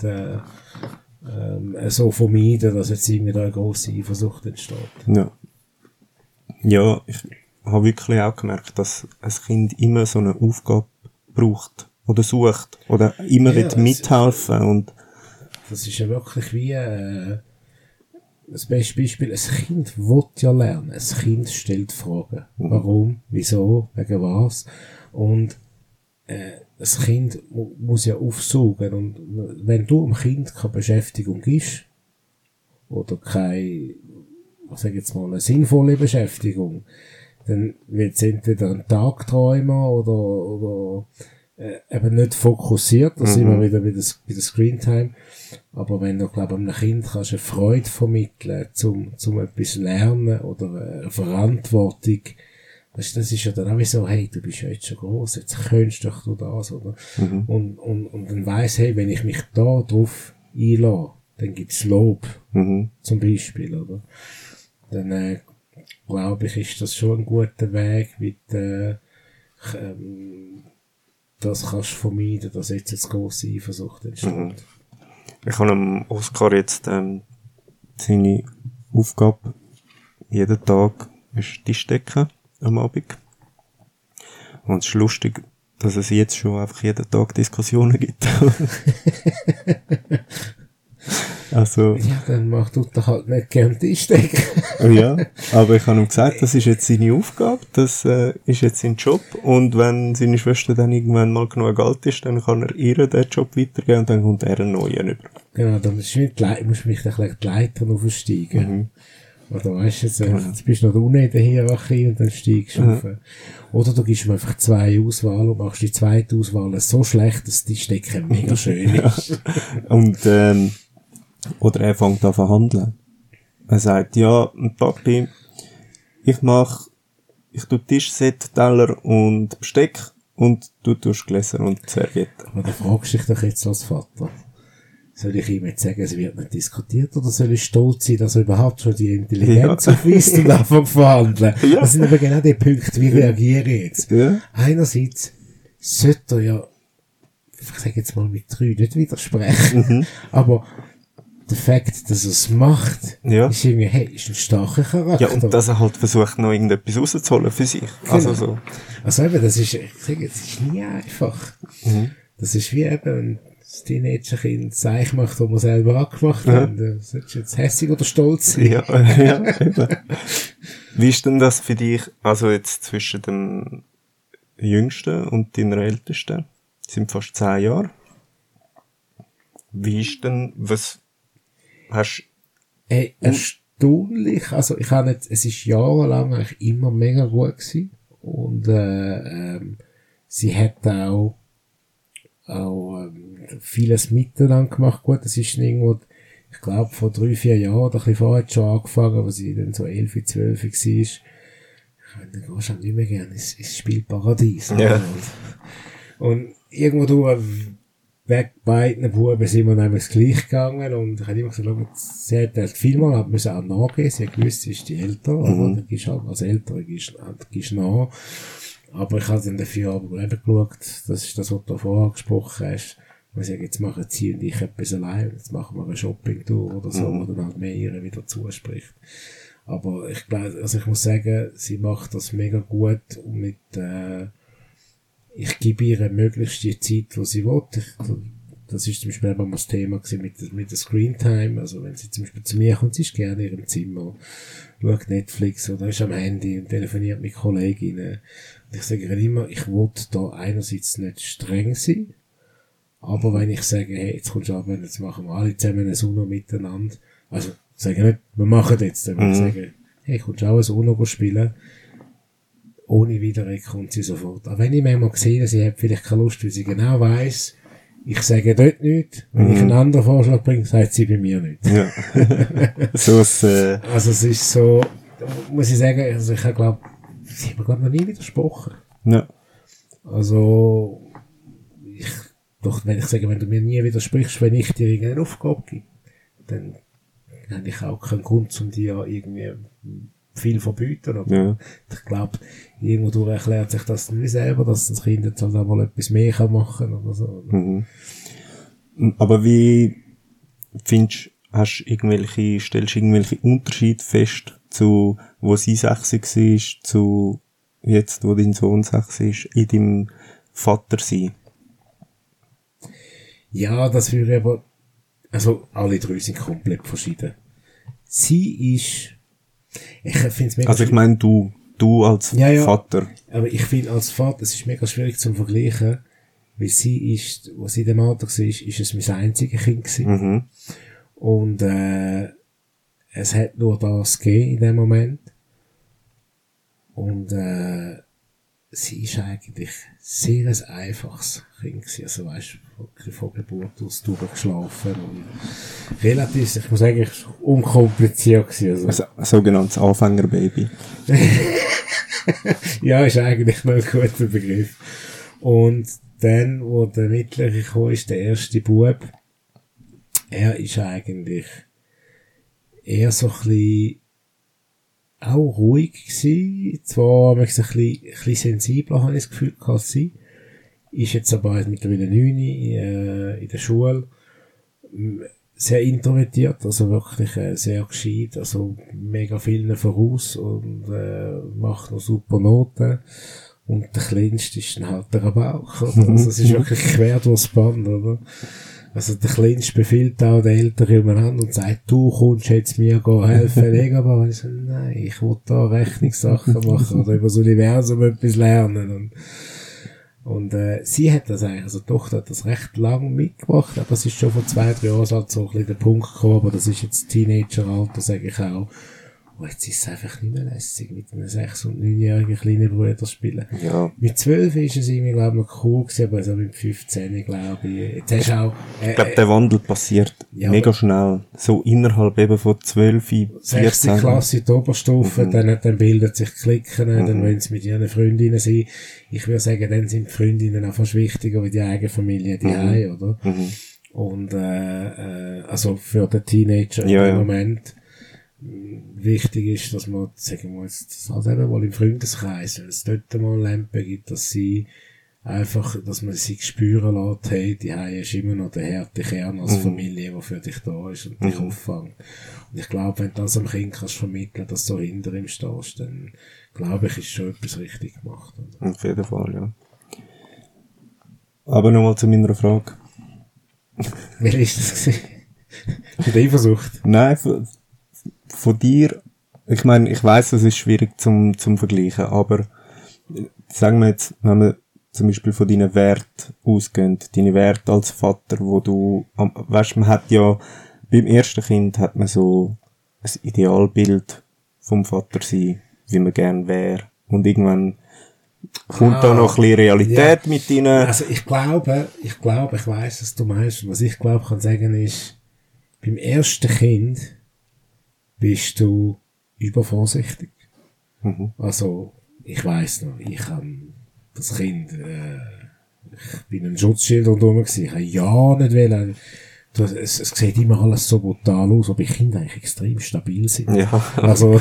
so vermeiden, dass jetzt irgendwie da eine grosse Eifersucht entsteht. Ja. Ja, ich habe wirklich auch gemerkt, dass ein Kind immer so eine Aufgabe braucht oder sucht oder immer will mithelfen, und das ist ja wirklich wie das beste Beispiel. Ein Kind will ja lernen. Ein Kind stellt Fragen. Warum? Wieso? Wegen was? Und das Kind muss ja aufsaugen. Und wenn du einem Kind keine Beschäftigung gibst, oder keine, ich sage jetzt mal, eine sinnvolle Beschäftigung, dann wird es entweder ein Tagträumer oder eben nicht fokussiert, das sind wir wieder bei der Screentime. Aber wenn du, glaube ich, einem Kind kannst eine Freude vermitteln, zum etwas lernen oder eine Verantwortung, das ist ja dann auch wie so, hey, du bist ja jetzt schon gross, jetzt könntest doch du das, oder? Und dann weiss, hey, wenn ich mich da drauf einlasse, dann gibt's Lob, zum Beispiel, oder? Dann, glaube ich, ist das schon ein guter Weg, mit, das kannst du vermeiden, dass jetzt eine grosse Eifersucht entsteht. Ich habe dem Oskar jetzt seine Aufgabe jeden Tag ist Tisch decken am Abend. Und es ist lustig, dass es jetzt schon einfach jeden Tag Diskussionen gibt. Also, ja, dann macht du doch halt nicht gern Tisch decken. Ja, aber ich habe ihm gesagt, das ist jetzt seine Aufgabe, das ist jetzt sein Job, und wenn seine Schwester dann irgendwann mal genug alt ist, dann kann er ihr den Job weitergeben und dann kommt er einen neuen über. Genau, dann musst du vielleicht die Leiter aufsteigen. Oder weißt du, jetzt bist du noch unten in der Hierarchie und dann steigst du auf. Oder du gibst ihm einfach 2 Auswahl und machst die zweite Auswahl so schlecht, dass die Stecken mega schön ist. Und, oder er fängt an verhandeln. Er sagt, ja, Papi, ich mache ich tue Tischset, Teller und Besteck und du tust Gläser und Servietten. Aber dann fragst du dich doch jetzt als Vater. Soll ich ihm jetzt sagen, es wird nicht diskutiert, oder soll ich stolz sein, dass er überhaupt schon die Intelligenz aufweist und anfängt zu verhandeln? Ja. Das sind aber genau die Punkte, wie reagiere ich jetzt? Ja. Einerseits sollte er ja, ich sage jetzt mal mit 3 nicht widersprechen, aber der Fakt, dass er es macht, ist irgendwie, hey, ist ein starker Charakter. Ja, und dass er halt versucht, noch irgendetwas rauszuholen für sich. Genau. Also eben, das ist, ich sage, es ist nie einfach. Das ist wie eben, das Teenager-Kind Seich macht, wo man selber angemacht hat. Sollst du jetzt hässig oder stolz sein? Ja, eben. Wie ist denn das für dich, also jetzt zwischen dem Jüngsten und deiner Ältesten? Das sind fast 10 Jahre. Wie ist denn, was hast du? Erstaunlich. Also, ich habe nicht, es ist jahrelang eigentlich immer mega gut gewesen. Und, sie hat auch vieles miteinander gemacht. Gut, das ist irgendwo, ich glaube, vor 3-4 Jahren, oder ein bisschen vorher schon angefangen, wo sie dann so 11, 12 war. Dann gehst du nicht mehr gerne ins Spielparadies. Ja. Und irgendwo durch, weg beiden Buben sind wir nämlich gleich gegangen, und ich habe immer gesagt, sie hat halt vielmal, hat müssen auch nachgehen, sie hat gewusst, sie ist die Ältere, aber dann gehst halt als Ältere, gehst nach. Aber ich habe dann dafür aber eben geschaut, das ist das, was du vorher angesprochen hast. Wir sagen, jetzt machen sie und ich etwas allein, jetzt machen wir eine Shopping-Tour oder so, wo dann halt mehr ihr wieder zuspricht. Aber ich glaube, also ich muss sagen, sie macht das mega gut und mit, ich gebe ihr möglichst die Zeit, die sie will. Das ist zum Beispiel eben das Thema gewesen mit der Screentime. Also wenn sie zum Beispiel zu mir kommt, sie ist gerne in ihrem Zimmer, schaut Netflix oder ist am Handy und telefoniert mit Kolleginnen. Und ich sage ihr immer, ich will da einerseits nicht streng sein, aber wenn ich sage, hey, jetzt kommst du ab, jetzt machen wir alle zusammen ein Uno miteinander. Also, ich sage nicht, wir machen jetzt, wenn ich sage, hey, kommst du auch ein Uno spielen? Ohne Widerrede kommt sie sofort. Aber wenn ich manchmal sehe, sie hat vielleicht keine Lust, weil sie genau weiss, ich sage dort nichts. Wenn ich einen anderen Vorschlag bringe, sagt sie bei mir nicht. Ja. Also es ist so, muss ich sagen, also ich glaube, sie hat mir glaube noch nie widersprochen. Ja. Also, wenn ich sage, wenn du mir nie widersprichst, wenn ich dir irgendeine Aufgabe gebe, dann habe ich auch keinen Grund, um dir irgendwie viel verbieten. Oder? Ich glaube, irgendwo erklärt sich das nicht selber, dass das Kind jetzt halt auch mal etwas mehr machen kann oder so. Aber wie findest stellst du irgendwelche Unterschiede fest zu, wo sie 6 war, zu jetzt, wo dein Sohn 6 ist, in deinem Vatersein? Ja, das würde aber, also alle 3 sind komplett verschieden. Sie ist, ich finde es mega also ich meine du als Vater. Aber ich finde als Vater, es ist mega schwierig zum Vergleichen, weil sie ist, wo sie in dem Alter war, ist es mein einziges Kind gewesen. Und es hat nur das gegeben in dem Moment. Und sie ist eigentlich sehr ein einfaches Kind gewesen. Also weißt du, von Geburt aus durchgeschlafen und relativ, ich muss sagen, unkompliziert gewesen. Also ein sogenanntes Anfängerbaby. Ja, ist eigentlich noch ein guter Begriff. Und dann, wo der Mittlere kam, ist der erste Bub. Er ist eigentlich eher so ein bisschen auch ruhig gewesen. Zwar ein bisschen sensibler, habe ich das Gefühl gehabt, sie. Ist jetzt aber mittlerweile 9 in der Schule. Sehr introvertiert, also wirklich sehr gescheit, also mega vielen voraus und macht noch super Noten. Und der Kleinste ist dann halt der Rabauch, oder? Also es ist wirklich quer durchs Band, oder? Also der Kleinste befiehlt auch den Älteren umeinander und sagt, du kommst jetzt mir helfen, aber ich so, nein, ich will da Rechnungssachen machen oder über das Universum etwas lernen. Und sie hat das eigentlich, also die Tochter hat das recht lang mitgemacht, aber das ist schon vor 2-3 Jahren halt so ein bisschen der Punkt gekommen, aber das ist jetzt Teenageralter, sage ich auch. Und jetzt ist es einfach nicht mehr lässig, mit einem 6- und 9-jährigen kleinen Bruder spielen. Ja. Mit 12 ist es irgendwie, glaube ich, noch cool gewesen, aber so mit 15, glaube ich. Jetzt hast du auch, ich glaube, der Wandel passiert mega schnell. So innerhalb eben von 12, 14. Klasse in der Oberstufe, dann bildet sich Klicken, dann wollen sie mit ihren Freundinnen sein. Ich würde sagen, dann sind die Freundinnen auch fast wichtiger wie die eigene Familie, die Hause, oder? Und, also für den Teenager im Moment, wichtig ist, dass man, sagen wir jetzt, das halt eben mal im Freundeskreis, wenn es dort mal Lampen gibt, dass sie einfach, dass man sie spüren lässt, hey, die Hause ist immer noch der harte Kern als Familie, der für dich da ist und dich auffängt. Und ich glaube, wenn du das am Kind kannst vermitteln, dass du so hinter ihm stehst, dann glaube ich, ist schon etwas richtig gemacht. Oder? Auf jeden Fall, ja. Aber nochmal zu meiner Frage. Wie ist das gewesen? Für die Eifersucht? Nein, von dir, ich meine, ich weiss, es ist schwierig zum Vergleichen, aber sagen wir jetzt, wenn wir zum Beispiel von deinen Werten ausgehen, deine Werte als Vater, wo du, weißt, man hat ja, beim ersten Kind hat man so ein Idealbild vom Vater sein, wie man gern wäre. Und irgendwann kommt da noch ein bisschen Realität mit rein. Also ich glaube, ich weiss, was du meinst. Was ich glaube, kann sagen ist, beim ersten Kind bist du übervorsichtig. Also, ich weiss noch, ich habe das Kind, ich bin ein Schutzschild rundherum gewesen, ich habe ja nicht wollen, es sieht immer alles so brutal aus, aber Kinder eigentlich extrem stabil sind. Ja. Also,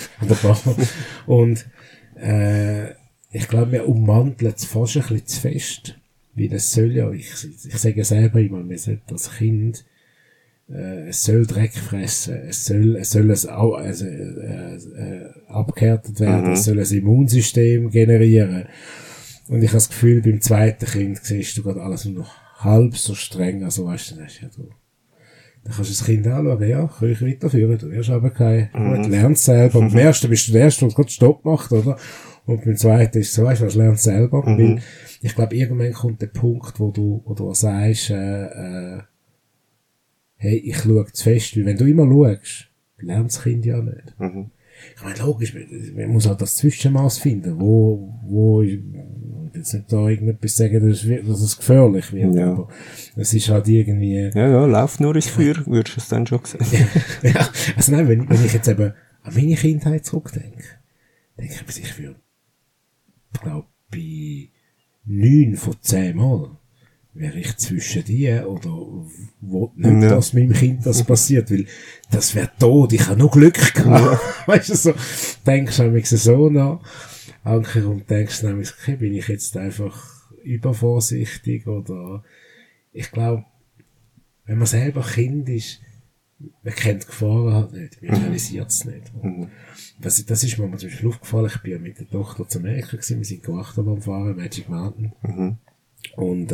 und, ich glaube, wir ummanteln es fast ein bisschen zu fest, weil es soll ja, ich sage selber immer, wir sollten als Kind, es soll Dreck fressen, es soll abgehärtet werden, es soll ein Immunsystem generieren. Und ich habe das Gefühl, beim zweiten Kind siehst du gerade alles nur noch halb so streng, also weißt du, dann kannst du das Kind anschauen, ja, kann ich weiterführen, du wirst aber kein, gut, lernst selber. Beim ersten bist du der Erste, der gerade Stopp macht, oder? Und beim zweiten ist es so, weißt du, lernst selber. Weil, ich glaube, irgendwann kommt der Punkt, wo du sagst, hey, ich schaue zu fest, weil wenn du immer schaust, lernt das Kind ja nicht. Ich meine, logisch, man muss auch das Zwischenmaß finden, wo ich jetzt nicht da irgendetwas sagen, dass es gefährlich wird, aber es ist halt irgendwie... Ja, lauf nur ins Feuer, würdest du es dann schon sehen. Ja, also nein, wenn ich jetzt eben an meine Kindheit zurückdenke, denke ich würde, ich glaube, bei 9 von 10 Mal wäre ich zwischen die oder will nicht, dass meinem Kind das passiert, weil das wäre tot, ich habe nur Glück gehabt. Weißt du, so, denkst du nämlich so nach, Anker, und denkst nämlich, okay, bin ich jetzt einfach übervorsichtig oder, ich glaube, wenn man selber Kind ist, man kennt die Gefahren halt nicht, man realisiert es nicht. Das ist mir zum Beispiel aufgefallen, ich bin ja mit der Tochter zu Amerika gewesen, wir sind Achterbahn fahren, Magic Mountain. Und,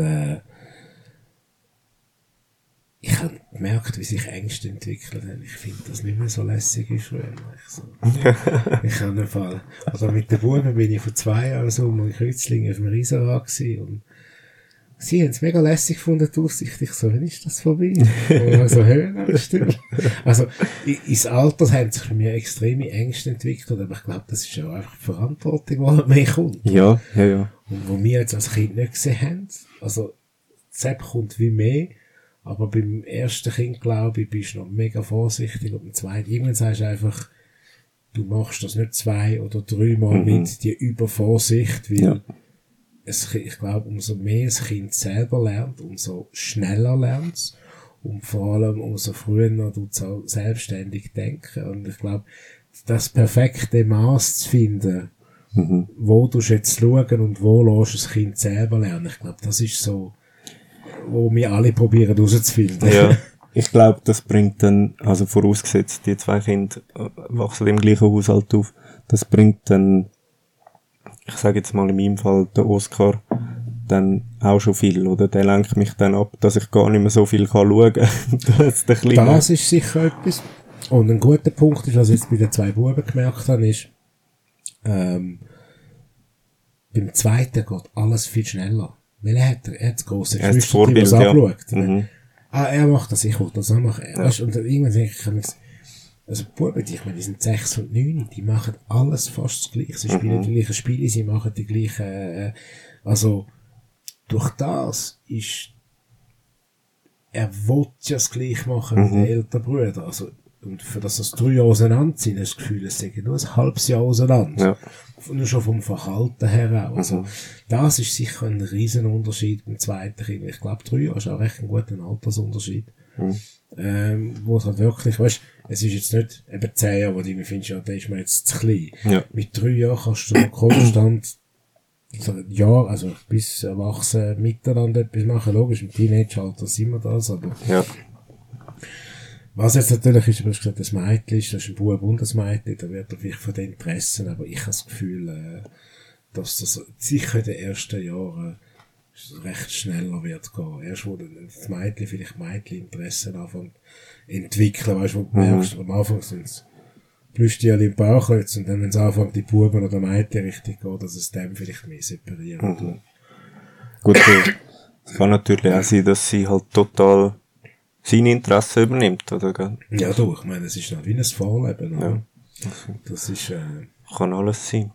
ich habe gemerkt, wie sich Ängste entwickelt haben. Ich finde das nicht mehr so lässig wie früher. Ich habe einen Fall. Also mit den Buben bin ich vor 2 Jahren so in Kreuzlingen auf dem Riesenrad gewesen und sie haben es mega lässig gefunden, die Aussicht. Ich so, wann ist das vorbei? Und ich so, Höhenangst. Also, ins Alter haben sich bei mir extreme Ängste entwickelt, aber ich glaube, das ist ja einfach die Verantwortung, die halt mehr kommt. Ja. Und wo wir jetzt als Kind nicht gesehen haben, also, Sepp kommt wie mehr, aber beim ersten Kind, glaube ich, bist du noch mega vorsichtig. Und beim zweiten, irgendwann sagst du einfach, du machst das nicht 2 oder 3 Mal mit die Übervorsicht, weil ich glaube, umso mehr das Kind selber lernt, umso schneller lernt es. Und vor allem, umso früher du auch selbstständig denken. Und ich glaube, das perfekte Maß zu finden, wo du jetzt schauen und wo lässt das Kind selber lernen. Ich glaube, das ist so, wo wir alle probieren herauszufinden. Ja, ich glaube, das bringt dann, also vorausgesetzt, die 2 Kinder wachsen im gleichen Haushalt auf, das bringt dann, ich sage jetzt mal in meinem Fall, der Oscar, dann auch schon viel, oder? Der lenkt mich dann ab, dass ich gar nicht mehr so viel schauen kann. Das ist sicher etwas. Und ein guter Punkt ist, was ich jetzt bei den 2 Buben gemerkt habe, ist, beim zweiten geht alles viel schneller. Weil er hat das grosse Geschwister, die was anschaut. Er macht das, ich will das auch machen. Ja. Weißt, und irgendwann denke ich, also die Buben, ich meine, die sind 6 und 9, die machen alles fast das Gleiche. Sie spielen die gleichen Spiele, sie machen die gleichen, also, durch das ist, er will ja das Gleiche machen wie die älteren Brüder. Also, und für das 3 Jahre auseinander sind, hast du das Gefühl, es sind nur ein halbes Jahr auseinander. Ja. Nur schon vom Verhalten her auch. Also, das ist sicher ein riesen Unterschied beim zweiten Kind. Ich glaube, 3 Jahre ist auch recht ein guter Altersunterschied. Wo es halt wirklich, weißt, es ist jetzt nicht eben 10 Jahre, wo du irgendwie findest, ja, da ist man jetzt zu klein. Ja. Mit 3 Jahren kannst du noch konstant Jahr, also bis erwachsen miteinander etwas machen. Logisch, im Teenage-Alter sind wir das, aber ja. Was jetzt natürlich ist, du hast gesagt, das Mädchen ist, das ist ein Bub und das Mädchen, da wird er vielleicht von den Interessen, aber ich habe das Gefühl, dass das sicher in den ersten Jahren recht schneller wird gehen. Erst wo das Mädchen vielleicht Mädcheninteressen anfängt entwickeln, weißt du, wo du merkst, am Anfang sind es Plüschtiere im Bauchklötz und dann, wenn es anfängt, die Buben oder Mädchen richtig geht, dass es dem vielleicht mehr separieren tut. Gut, es kann natürlich auch sein, dass sie halt total seine Interessen übernimmt, oder? Ja, du, ich meine, es ist noch wie ein Vorleben, oder? Ja. Das ist, kann alles sein.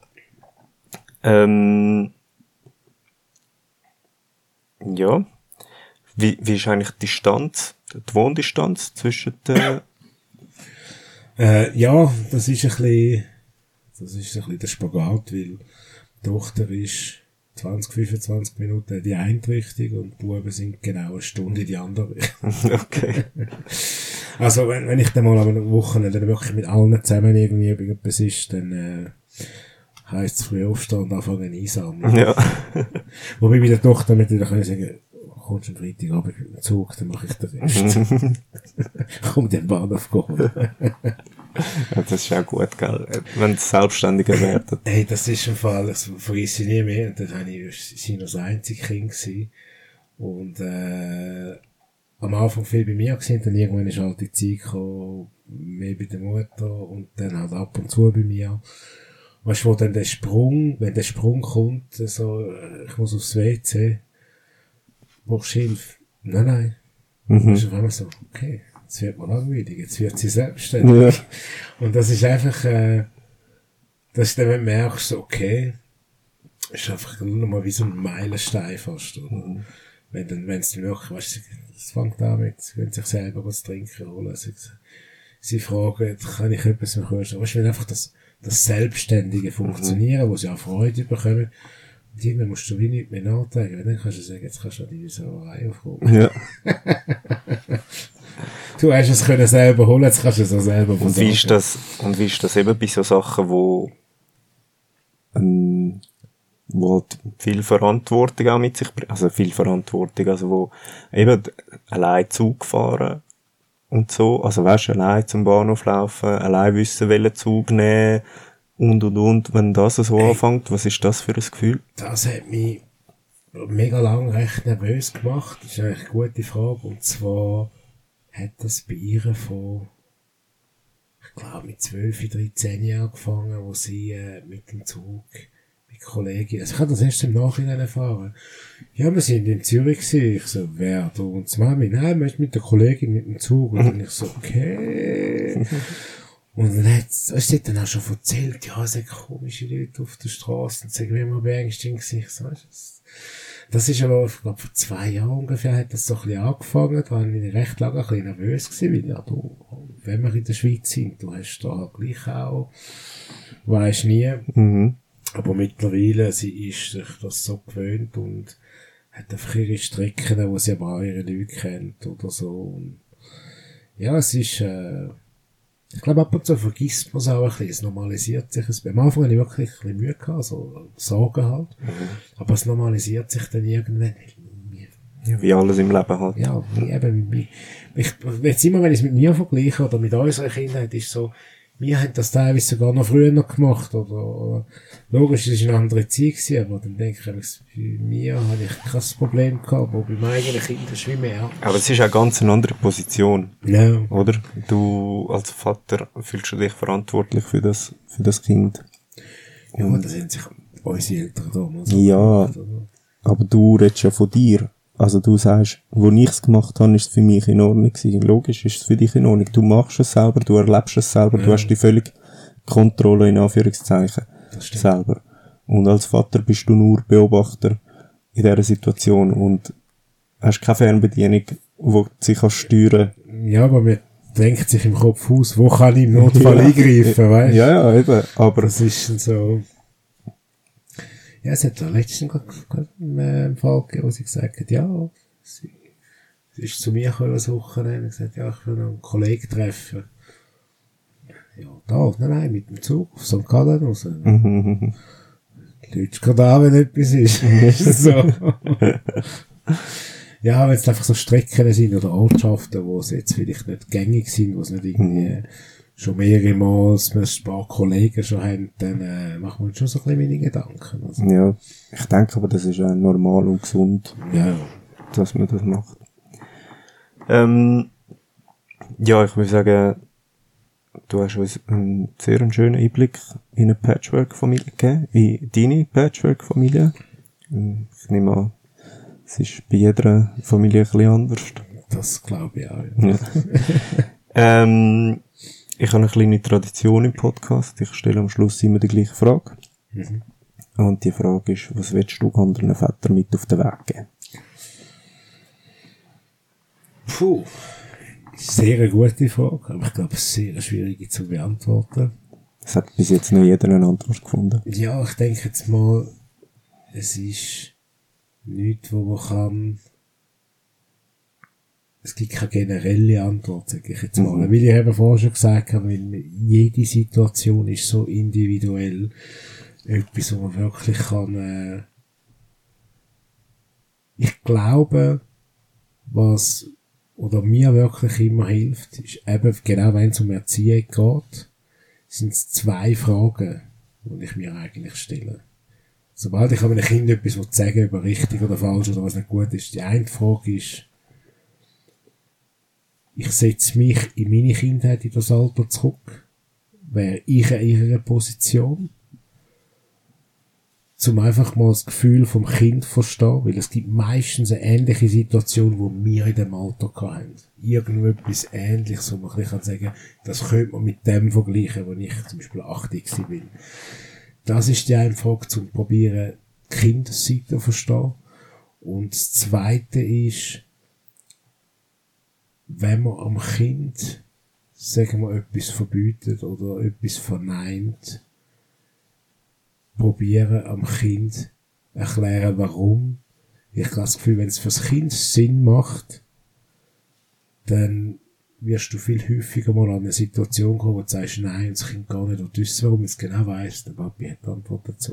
Ja. Wie ist eigentlich die Wohndistanz zwischen den ja, das ist ein bisschen der Spagat, weil die Tochter ist 20-25 Minuten in die eine Richtung und die Buben sind genau eine Stunde in die andere Richtung. Okay. Also, wenn ich dann mal am Wochenende wirklich mit allen zusammen irgendwie etwas ist, dann, heisst es früh aufstehen und anfangen einsammeln. Ja. Wobei bei der Tochter mittlerweile kann ich sagen, kommst am Freitagabend mit dem Zug, dann mache ich den Rest. Komm den Bahnhof gehen. Ja, das ist auch gut, gell? Wenn es selbstständiger werden. Hey, das ist ein Fall, das vergesse ich nie mehr. Und dann war ich das einzige Kind gewesen. Und, am Anfang viel bei mir gewesen, dann irgendwann ist halt die Zeit gekommen, mehr bei der Mutter und dann halt ab und zu bei mir. Weißt du, wo dann wenn der Sprung kommt, so, ich muss aufs WC, brauchst du Hilfe? Nein. Das ist auf einmal so, okay, jetzt wird man langweilig, jetzt wird sie selbstständig. Ja. Und das ist einfach, dass du dann merkst, okay, ist einfach nur noch mal wie so ein Meilenstein fast, oder? Wenn es dann wirklich, weißt du, es fängt an mit, wenn sich selber was trinken holen, sie fragen, kann ich etwas mehr kosten? Weißt du, wenn einfach das Selbstständige funktionieren, wo sie auch Freude bekommen, und irgendwann musst du wie nichts mehr nachdenken, dann kannst du sagen, jetzt kannst du an deine Sauerei aufkommen. Ja. Du hast es können selber holen, jetzt kannst du es auch selber versorgen. Und wie ist das eben bei so Sachen, wo halt viel Verantwortung auch mit sich bringt, also viel Verantwortung, also wo eben allein Zug fahren und so, also weißt du, allein zum Bahnhof laufen, allein wissen, welchen Zug nehmen und, wenn das so anfängt, was ist das für ein Gefühl? Das hat mich mega lang recht nervös gemacht, das ist eigentlich eine gute Frage, und zwar hat das bei ihr ich glaube mit 12, 13 Jahren angefangen, wo sie mit dem Zug mit Kollegen, also ich habe das erst im Nachhinein erfahren. Ja, wir sind in Zürich gewesen. Ich so, wer, du und die Mami? Nein, wir sind mit der Kollegin mit dem Zug. Und dann ich so, okay. Und dann hat sie dann auch schon erzählt, ja, es sind komische Leute auf der Straße und sagen, wie man beängstigt sich. So, das ist aber, ich glaube, vor 2 Jahren ungefähr hat das so ein bisschen angefangen. Da war ich recht lange ein bisschen nervös gewesen, weil ja, du, wenn wir in der Schweiz sind, du hast da gleich auch, weisst nie. Aber mittlerweile, sie ist sich das so gewöhnt und hat einfach ihre Strecken, wo sie aber auch ihre Leute kennt oder so. Und ja, es ist, ich glaube, ab und zu vergisst man es auch ein bisschen, es normalisiert sich. Am Anfang hatte ich wirklich ein bisschen Mühe gehabt, also Sorgen halt. Aber es normalisiert sich dann irgendwann. Ja, wie alles im Leben halt. Ja, eben, jetzt immer, wenn ich es mit mir vergleiche oder mit unserer Kindheit, ist so, wir haben das teilweise sogar noch früher noch gemacht, oder logisch, es war eine andere Zeit gewesen, aber dann denke ich, bei mir habe ich kein Problem gehabt, aber bei meinen eigenen Kindern ist wie mehr. Aber es ist auch ganz eine andere Position. Ja. Oder? Du, als Vater, fühlst du dich verantwortlich für das Kind. Ja, und das haben sich unsere Eltern damals ja, gemacht, aber du redest ja von dir. also du sagst, wo ich es gemacht habe, ist es für mich in Ordnung gewesen. Logisch ist es für dich in Ordnung. Du machst es selber, du erlebst es selber, du hast die völlige Kontrolle in Anführungszeichen selber. Und als Vater bist du nur Beobachter in dieser Situation und hast keine Fernbedienung, die sich steuern kann. Ja, aber man denkt sich im Kopf aus, wo kann ich im Notfall eingreifen, weißt du? Ja, eben, aber das ist dann so. Ja, es hat da letztens gerade einen Fall gegeben, wo sie gesagt hat, ja, sie ist zu mir gekommen, das Wochenende, und gesagt, ja, ich will noch einen Kollegen treffen. Ja, da, nein, mit dem Zug, auf St. Gallen raus. Die Leute gerade an, wenn etwas ist. So. Ja, wenn es einfach so Strecken sind oder Ortschaften, wo es jetzt vielleicht nicht gängig sind, wo es nicht irgendwie schon mehrere Mal ein paar Kollegen schon haben, dann machen wir uns schon so ein bisschen meine Gedanken. Also. Ja, ich denke aber, das ist auch normal und gesund, ja, dass man das macht. Ja, ich würde sagen, du hast uns einen sehr schönen Einblick in eine Patchwork-Familie gegeben, in deine Patchwork-Familie. Ich nehme an, es ist bei jeder Familie ein bisschen anders. Das glaube ich auch. Ja. Ich habe eine kleine Tradition im Podcast. Ich stelle am Schluss immer die gleiche Frage. Und die Frage ist, was willst du anderen Vätern mit auf den Weg geben? Puh. Sehr eine gute Frage, aber ich glaube, es ist sehr schwierig zu beantworten. Es hat bis jetzt noch jeder eine Antwort gefunden. Ja, ich denke jetzt mal, es ist nichts, wo man kann. Es gibt keine generelle Antwort, sage ich jetzt mal. Weil ich eben vorher schon gesagt habe, jede Situation ist so individuell. Etwas, wo man wirklich kann, ich glaube, was oder mir wirklich immer hilft, ist eben, genau wenn es um Erziehung geht, sind es 2 Fragen, die ich mir eigentlich stelle. Sobald ich einem Kind etwas sagen über richtig oder falsch oder was nicht gut ist, die eine Frage ist, ich setze mich in meine Kindheit in das Alter zurück, wäre ich in ihrer Position, zum einfach mal das Gefühl vom Kind verstehen, weil es gibt meistens eine ähnliche Situation, wo wir in dem Alter hatten. Irgendetwas Ähnliches, wo man ein bisschen sagen kann, das könnte man mit dem vergleichen, wo ich zum Beispiel 80 bin. Das ist die eine Frage, zum probieren, die Kinderseite zu verstehen. Und das Zweite ist, wenn man am Kind, sagen wir, etwas verbietet oder etwas verneint, probieren am Kind erklären, warum. Ich habe das Gefühl, wenn es fürs Kind Sinn macht, dann wirst du viel häufiger mal an eine Situation kommen, wo du sagst, nein, das Kind gar nicht wissen, warum es genau weiss. Der Papi hat die Antwort dazu.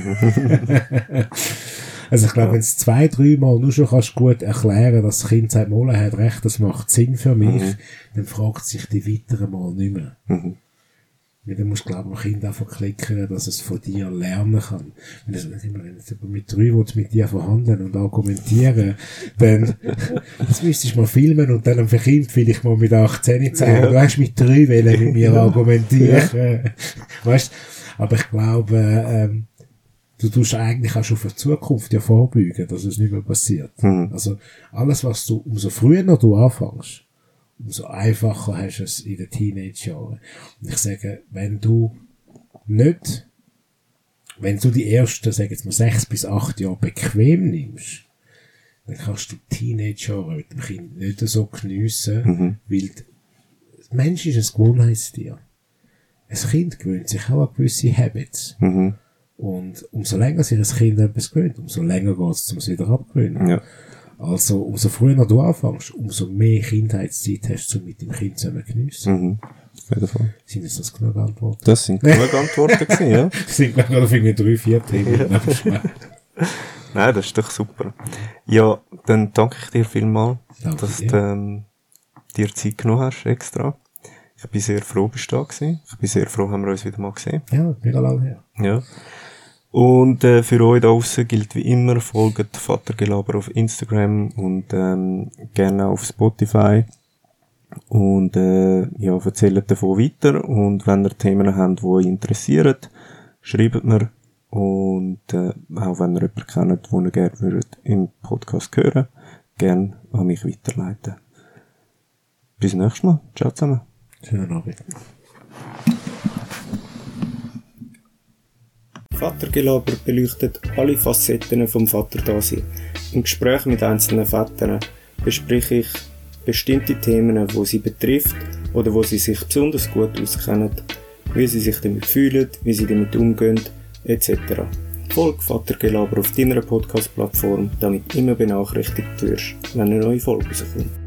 Also ich glaube, wenn es 2-3 Mal nur schon kannst gut erklären, dass das Kind sagt, Mola hat recht, das macht Sinn für mich, dann fragt sich die weiteren Mal nicht mehr. Ja, dann musst du, glaube ich, dem Kind einfach klicken, dass es von dir lernen kann. Wenn es mit 3 mit dir verhandeln und argumentieren, dann, das müsstest du mal filmen und dann dem Kind vielleicht mal mit 18 zeigen, du hast mit 3 wollen mit mir argumentieren. Weißt, aber ich glaube, du tust eigentlich auch schon für die Zukunft ja vorbeugen, dass es nicht mehr passiert. Also, alles, was du, umso früher noch du anfängst, umso einfacher hast du es in den Teenage-Jahren. Und ich sage, wenn du die ersten, sagen jetzt mal 6 bis 8 Jahre bequem nimmst, dann kannst du Teenage-Jahre mit dem Kind nicht so geniessen, weil der Mensch ist ein Gewohnheitstier. Ein Kind gewöhnt sich auch an gewisse Habits. Und umso länger sich ein Kind etwas gewöhnt, umso länger geht es, um es wieder abgewöhnen. Ja. Also, umso früher du anfängst, umso mehr Kindheitszeit hast du mit dem Kind zusammen geniessen. Auf jeden Fall. Sind das genug Antworten? Das sind genug Antworten gewesen, ja. Sind wir gerade auf irgendwie 3-4 Themen. Nein, das ist doch super. Ja, dann danke ich dir vielmals, dass du dir Zeit genommen hast, extra. Ich bin sehr froh, bist du da gewesen. Ich bin sehr froh, haben wir uns wieder mal gesehen. Ja, mega lange her. Ja. Und für euch da draussen gilt wie immer, folgt Vatergelaber auf Instagram und gerne auf Spotify. Und ja, erzählt davon weiter. Und wenn ihr Themen habt, die euch interessieren, schreibt mir. Und auch wenn ihr jemanden kennt, den ihr gerne würdet im Podcast hören, gerne an mich weiterleiten. Bis nächstes Mal. Ciao zusammen. Schönen Abend. Vatergelaber beleuchtet alle Facetten vom Vaterdasein. Im Gespräch mit einzelnen Vätern bespreche ich bestimmte Themen, die sie betrifft oder wo sie sich besonders gut auskennen, wie sie sich damit fühlen, wie sie damit umgehen, etc. Folge Vatergelaber auf deiner Podcast-Plattform, damit immer benachrichtigt wirst, wenn eine neue Folge rauskommt.